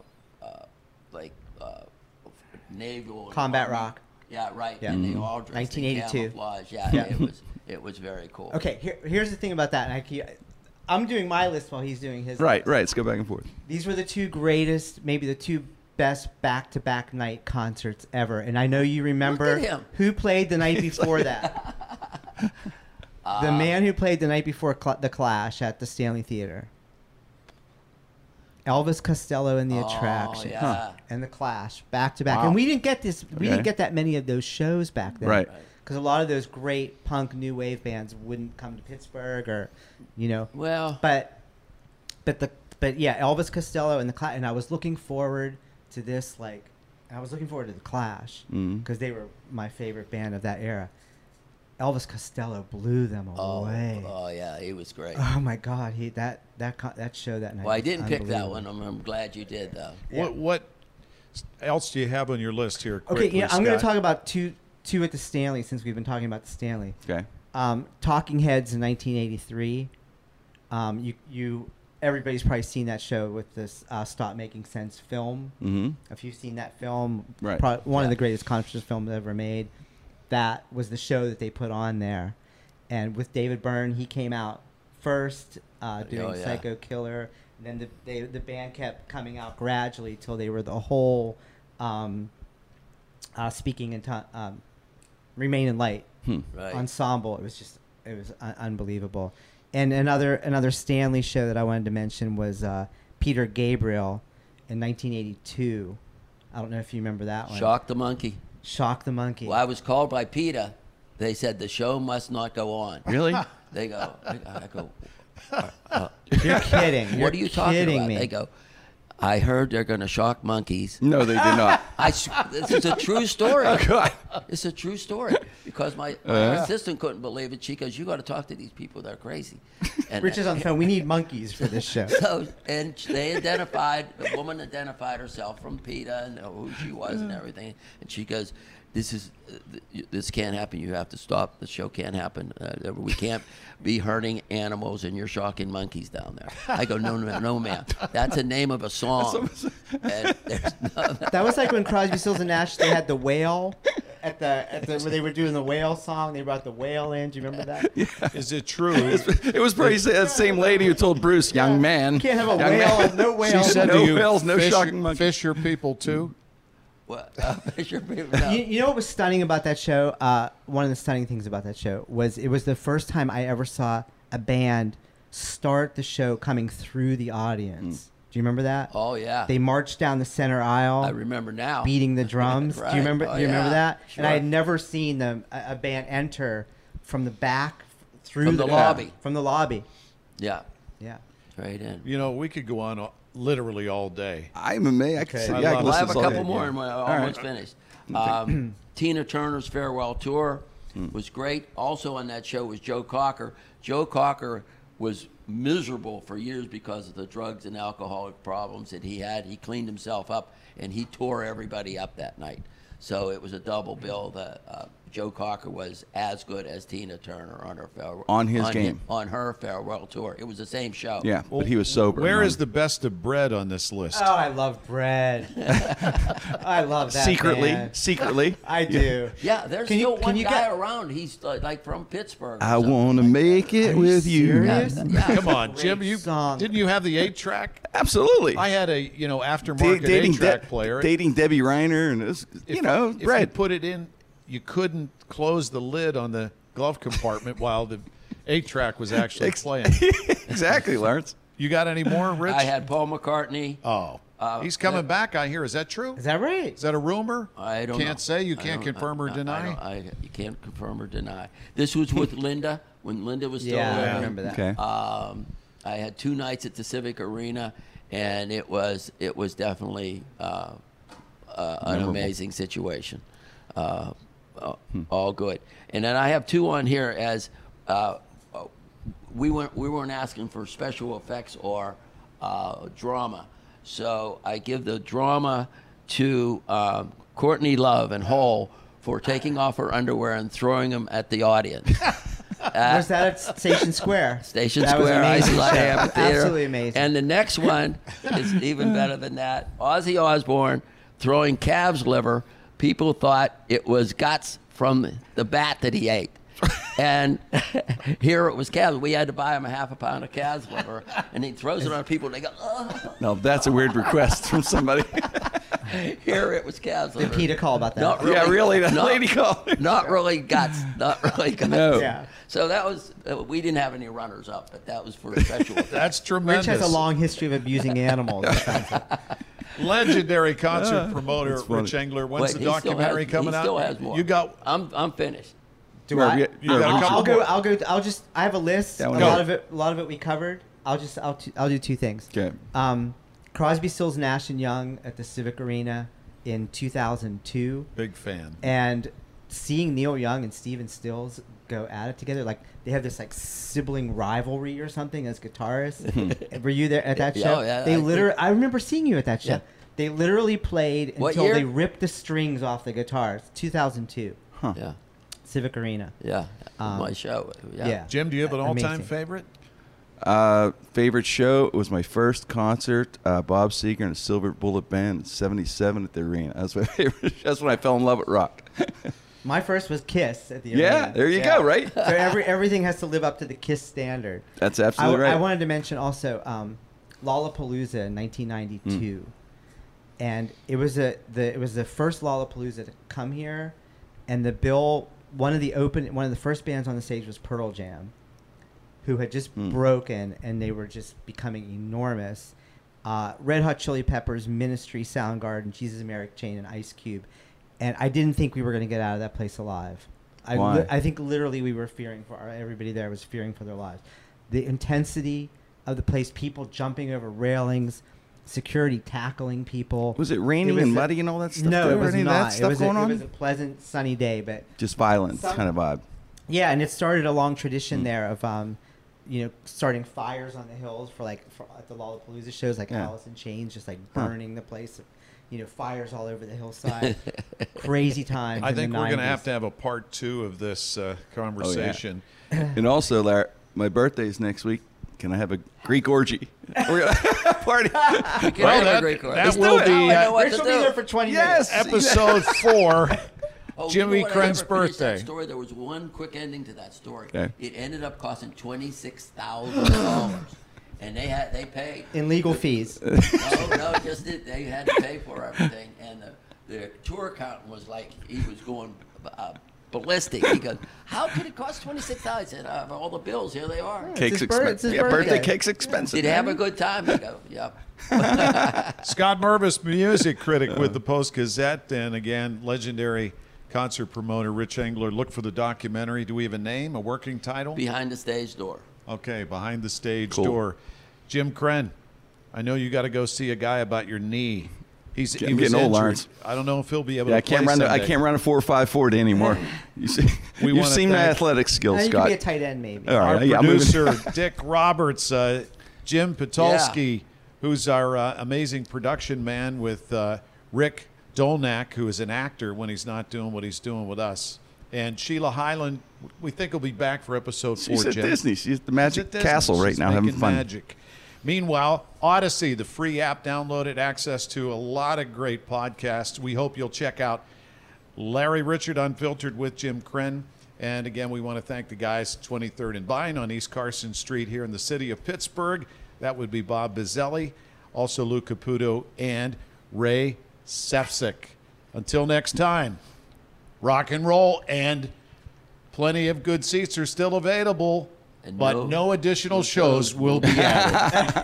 naval
Combat rock.
Yeah, right.
Yeah.
And they all dressed in
1982.
camouflage. Yeah, it was very cool.
Okay, here's the thing about that. And I'm doing my list while he's doing his.
Right. Let's go back and forth.
These were the 2 greatest, maybe the 2 best back-to-back night concerts ever. And I know you remember
Look at him.
who played the night before that. The man who played the night before The Clash at the Stanley Theater. Elvis Costello and the Attraction.
Yeah.
And The Clash, back-to-back.
Wow.
And we didn't get this. We didn't
Okay.
get that many of those shows back then.
Right.
Because a lot of those great punk new wave bands wouldn't come to Pittsburgh or,
Well,
But yeah, Elvis Costello and the Clash, and I was looking forward to this, I was looking forward to the Clash because they were my favorite band of that era. Elvis Costello blew them away.
Oh yeah, he was great.
Oh my God, that show that night.
Well, I
was
didn't pick that
unbelievable.
one. I'm glad you did, though.
Yeah.
What else do you have on your list here?
Okay,
Quickly,
I'm going to
Scott?
talk about two at the Stanley since we've been talking about the Stanley.
Okay.
Talking Heads in 1983. Everybody's probably seen that show with this Stop Making Sense film.
Mm-hmm.
If you've seen that film,
Right.
One of the greatest controversial films ever made. That was the show that they put on there. And with David Byrne, he came out first doing Psycho Killer. And then the band kept coming out gradually till they were the whole Speaking in Remain in Light
Right.
ensemble. It was unbelievable. And another Stanley show that I wanted to mention was Peter Gabriel in 1982. I don't know if you remember that one.
Shock the Monkey.
Shock the Monkey.
Well, I was called by PETA. They said the show must not go on.
Really?
They go, I go,
You're kidding.
what are you talking
kidding
about?
me.
They go, I heard they're going to shock monkeys.
No, they did not.
This is a true story.
Oh, God.
It's a true story because my assistant couldn't believe it. She goes, "You got to talk to these people. They're crazy." And
Rich is on the phone. We need monkeys for this show.
So, and they identified, the woman identified herself from PETA and who she was and everything. And she goes, this can't happen. You have to stop. The show can't happen. We can't be hurting animals and you're shocking monkeys down there. I go, no, ma'am. That's the name of a song. And
That was like when Crosby, Stills and Nash, they had the whale at the where they were doing the whale song. They brought the whale in. Do you remember that?
Yeah.
Is it true?
It was pretty sad. Same lady who told Bruce, young man.
You can't have a
young
whale
man.
and no whale.
She said
No
to you,
whales, no shocking monkeys.
fish your people too.
what? No.
You know what was stunning about that show? One of the stunning things about that show was it was the first time I ever saw a band start the show coming through the audience. Do you remember that?
Oh, yeah.
They marched down the center aisle.
I remember now.
Beating the drums.
Right.
Do you remember?
Oh,
do you remember
yeah.
that?
Sure.
And I had never seen a band enter from the back through
From the lobby.
From the lobby.
Yeah,
Yeah.
right in.
You know, we could go on literally all day.
I'm amazed. I could
Okay.
say,
I
yeah, I
love
could
Well, I
listen
have a
to all
couple
that,
more
yeah.
and we're
All
almost
right.
finished. Tina Turner's farewell tour was great. Also on that show was Joe Cocker. Joe Cocker was miserable for years because of the drugs and alcoholic problems that he had. He cleaned himself up, and he tore everybody up that night. So it was a double bill. Joe Cocker was as good as Tina Turner on her farewell.
On his game.
On her farewell tour. It was the same show.
Yeah, but he was sober.
Where is the best of bread on this list?
Oh, I love bread. I love that.
secretly?
band.
Secretly.
I do.
Yeah, there's
Can you-
still
can
one
you
guy
get-
around. He's like from Pittsburgh. or
I
something.
want to make it
Are you
with you.
serious?
Yeah.
Come on, Jim.
Great
You
song.
didn't you have the 8-track?
Absolutely.
I had a aftermarket
dating
8-track player.
dating Debbie Reiner, and it was,
If you
bread.
put it in, you couldn't close the lid on the glove compartment while the 8-track was actually playing.
Exactly, Lawrence.
You got any more, Rich?
I had Paul McCartney.
Oh, he's coming back. I hear. Is that true?
Is that right?
Is that a rumor?
I don't know.
Can't say. You
I
can't
don't-
confirm or
I
deny.
you can't confirm or deny. This was with Linda when Linda was still
Yeah, I
living.
remember that.
Okay.
I had 2 nights at the Civic Arena, and it was definitely an
Memorable.
amazing situation. All good. And then I have 2 on here as we weren't asking for special effects or drama, so I give the drama to Courtney Love and Hole for taking off her underwear and throwing them at the audience.
Was that at Station Square?
Station
That was
Square,
amazing
Isolite
show.
Amphitheater.
Absolutely amazing.
And the next one is even better than that. Ozzy Osbourne throwing calf's liver. People thought it was guts from the bat that he ate. And here it was calves. We had to buy him a half a pound of calf's liver. And he throws it on people and they go, oh.
No, that's a weird request from somebody.
Here it was calf's liver.
Did Peter call about that?
Not really.
Yeah, really, that
not-
lady called.
Not really guts. Not really guts.
No.
Yeah.
So that was, we didn't have any runners up, but that was for special effects.
That's
Rich
tremendous.
has a long history of abusing animals. it sounds like.
Legendary concert promoter
that's funny.
Rich Engler. When's
Wait,
the
he still
documentary
has-
coming
he
out?
still has more.
You got.
I'm finished.
Do
Well,
I?
we-
You got a
I'll
couple
go.
more.
I'll go. I have a list.
That
A
one.
lot of it we covered. I'll do 2 things.
Okay.
Crosby, Stills, Nash and Young at the Civic Arena in 2002,
Big fan.
and seeing Neil Young and Steven Stills go at it together, like they have this like sibling rivalry or something as guitarists. Were you there at that
Yeah,
show?
oh, yeah,
they
I
literally. I remember seeing you at that show.
Yeah.
They literally played
What
until
year?
they ripped the strings off the guitars. 2002,
Yeah.
Civic Arena.
Yeah. My show.
Yeah.
Jim, do you have an all-time
Amazing.
favorite?
Favorite show was my first concert, Bob Seger and the Silver Bullet Band in '77 at the arena. That's my favorite. That's when I fell in love with rock.
My first was Kiss at the arena.
Yeah, there you go, right?
So everything has to live up to the Kiss standard.
That's absolutely right.
I wanted to mention also Lollapalooza in 1992, and it was the first Lollapalooza to come here, and the bill one of the first bands on the stage was Pearl Jam, who had just broken and they were just becoming enormous. Red Hot Chili Peppers, Ministry, Soundgarden, Jesus and Mary Chain, and Ice Cube. And I didn't think we were going to get out of that place alive.
Why?
I think literally we were fearing for everybody there was fearing for their lives. The intensity of the place, people jumping over railings, security tackling people.
Was it raining and muddy and all that stuff?
No, it was
any
not.
Of that stuff going on?
It was a pleasant, sunny day, but
just violence kind of vibe.
Yeah, and it started a long tradition there of, starting fires on the hills for at the Lollapalooza shows, like Alice in Chains, just like burning the place. Fires all over the hillside. Crazy times.
I think we're
going
to have a part 2 of this conversation.
Oh, yeah. And also, Larry, my birthday's next week. Can I have a Greek orgy? We're going to party.
That will be.
Rich will be there for 20
minutes.
Episode 4. Jimmy Cren's birthday.
That story. There was one quick ending to that story.
Okay.
It ended up costing $26,000, and they paid
in legal fees.
They had to pay for everything, and the tour accountant was like, he was going ballistic. He goes, "How could it cost $26,000?" I said, "All the bills, here they are."
Cake's expensive. Yeah, birthday cake's expensive.
Did you have a good time? I go, "Yep."
Scott Mervis, music critic with the Post-Gazette, and again, legendary concert promoter Rich Engler. Look for the documentary. Do we have a name, a working title?
Behind the Stage Door.
Okay, Behind the Stage Door. Jim Crenn, I know you got to go see a guy about your knee. He was
getting old, Lawrence.
I don't know if he'll be able to
I can't run. I can't run a 4.5 40 anymore. You see, you've seen my athletic skills,
you
Scott.
could be a tight end, maybe.
All right,
our producer Dick Roberts, Jim Patulski, who's our amazing production man with Rick Dolnak, who is an actor when he's not doing what he's doing with us. And Sheila Hyland, we think will be back for episode 4,
She's at
Jim.
Disney. She's at the Magic Castle right now, having fun.
Magic. Meanwhile, Odyssey, the free app, download it, access to a lot of great podcasts. We hope you'll check out Larry Richert Unfiltered with Jim Crenn. And again, we want to thank the guys 23rd and Vine on East Carson Street here in the city of Pittsburgh. That would be Bob Bizzelli, also Lou Caputo, and Ray Sefcik. Until next time, rock and roll, and plenty of good seats are still available, but no additional shows will be added.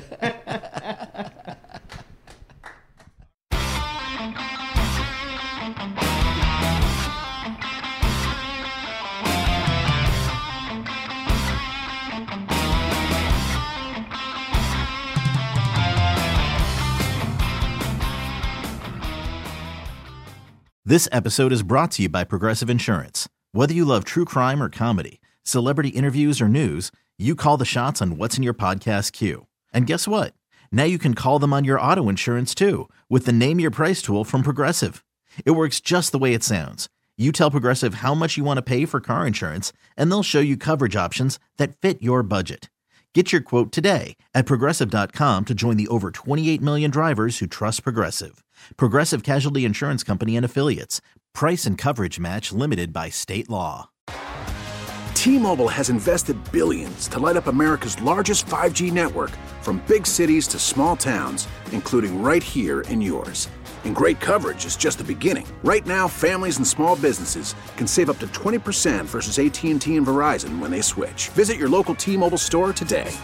This episode is brought to you by Progressive Insurance. Whether you love true crime or comedy, celebrity interviews or news, you call the shots on what's in your podcast queue. And guess what? Now you can call them on your auto insurance too with the Name Your Price tool from Progressive. It works just the way it sounds. You tell Progressive how much you want to pay for car insurance, and they'll show you coverage options that fit your budget. Get your quote today at Progressive.com to join the over 28 million drivers who trust Progressive. Progressive Casualty Insurance Company and Affiliates. Price and coverage match limited by state law.
T-Mobile has invested billions to light up America's largest 5G network, from big cities to small towns, including right here in yours. And great coverage is just the beginning. Right now, families and small businesses can save up to 20% versus AT&T and Verizon when they switch. Visit your local T-Mobile store today.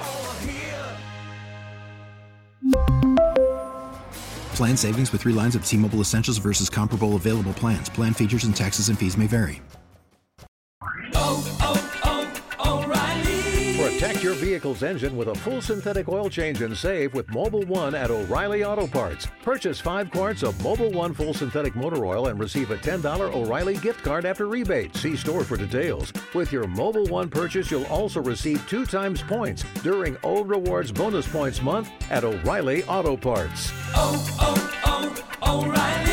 Plan savings with 3 lines of T-Mobile Essentials versus comparable available plans. Plan features and taxes and fees may vary.
O'Reilly. Protect your vehicle's engine with a full synthetic oil change and save with Mobil 1 at O'Reilly Auto Parts. Purchase 5 quarts of Mobil 1 full synthetic motor oil and receive a $10 O'Reilly gift card after rebate. See store for details. With your Mobil 1 purchase, you'll also receive 2 times points during O Rewards Bonus Points Month at O'Reilly Auto Parts.
O'Reilly.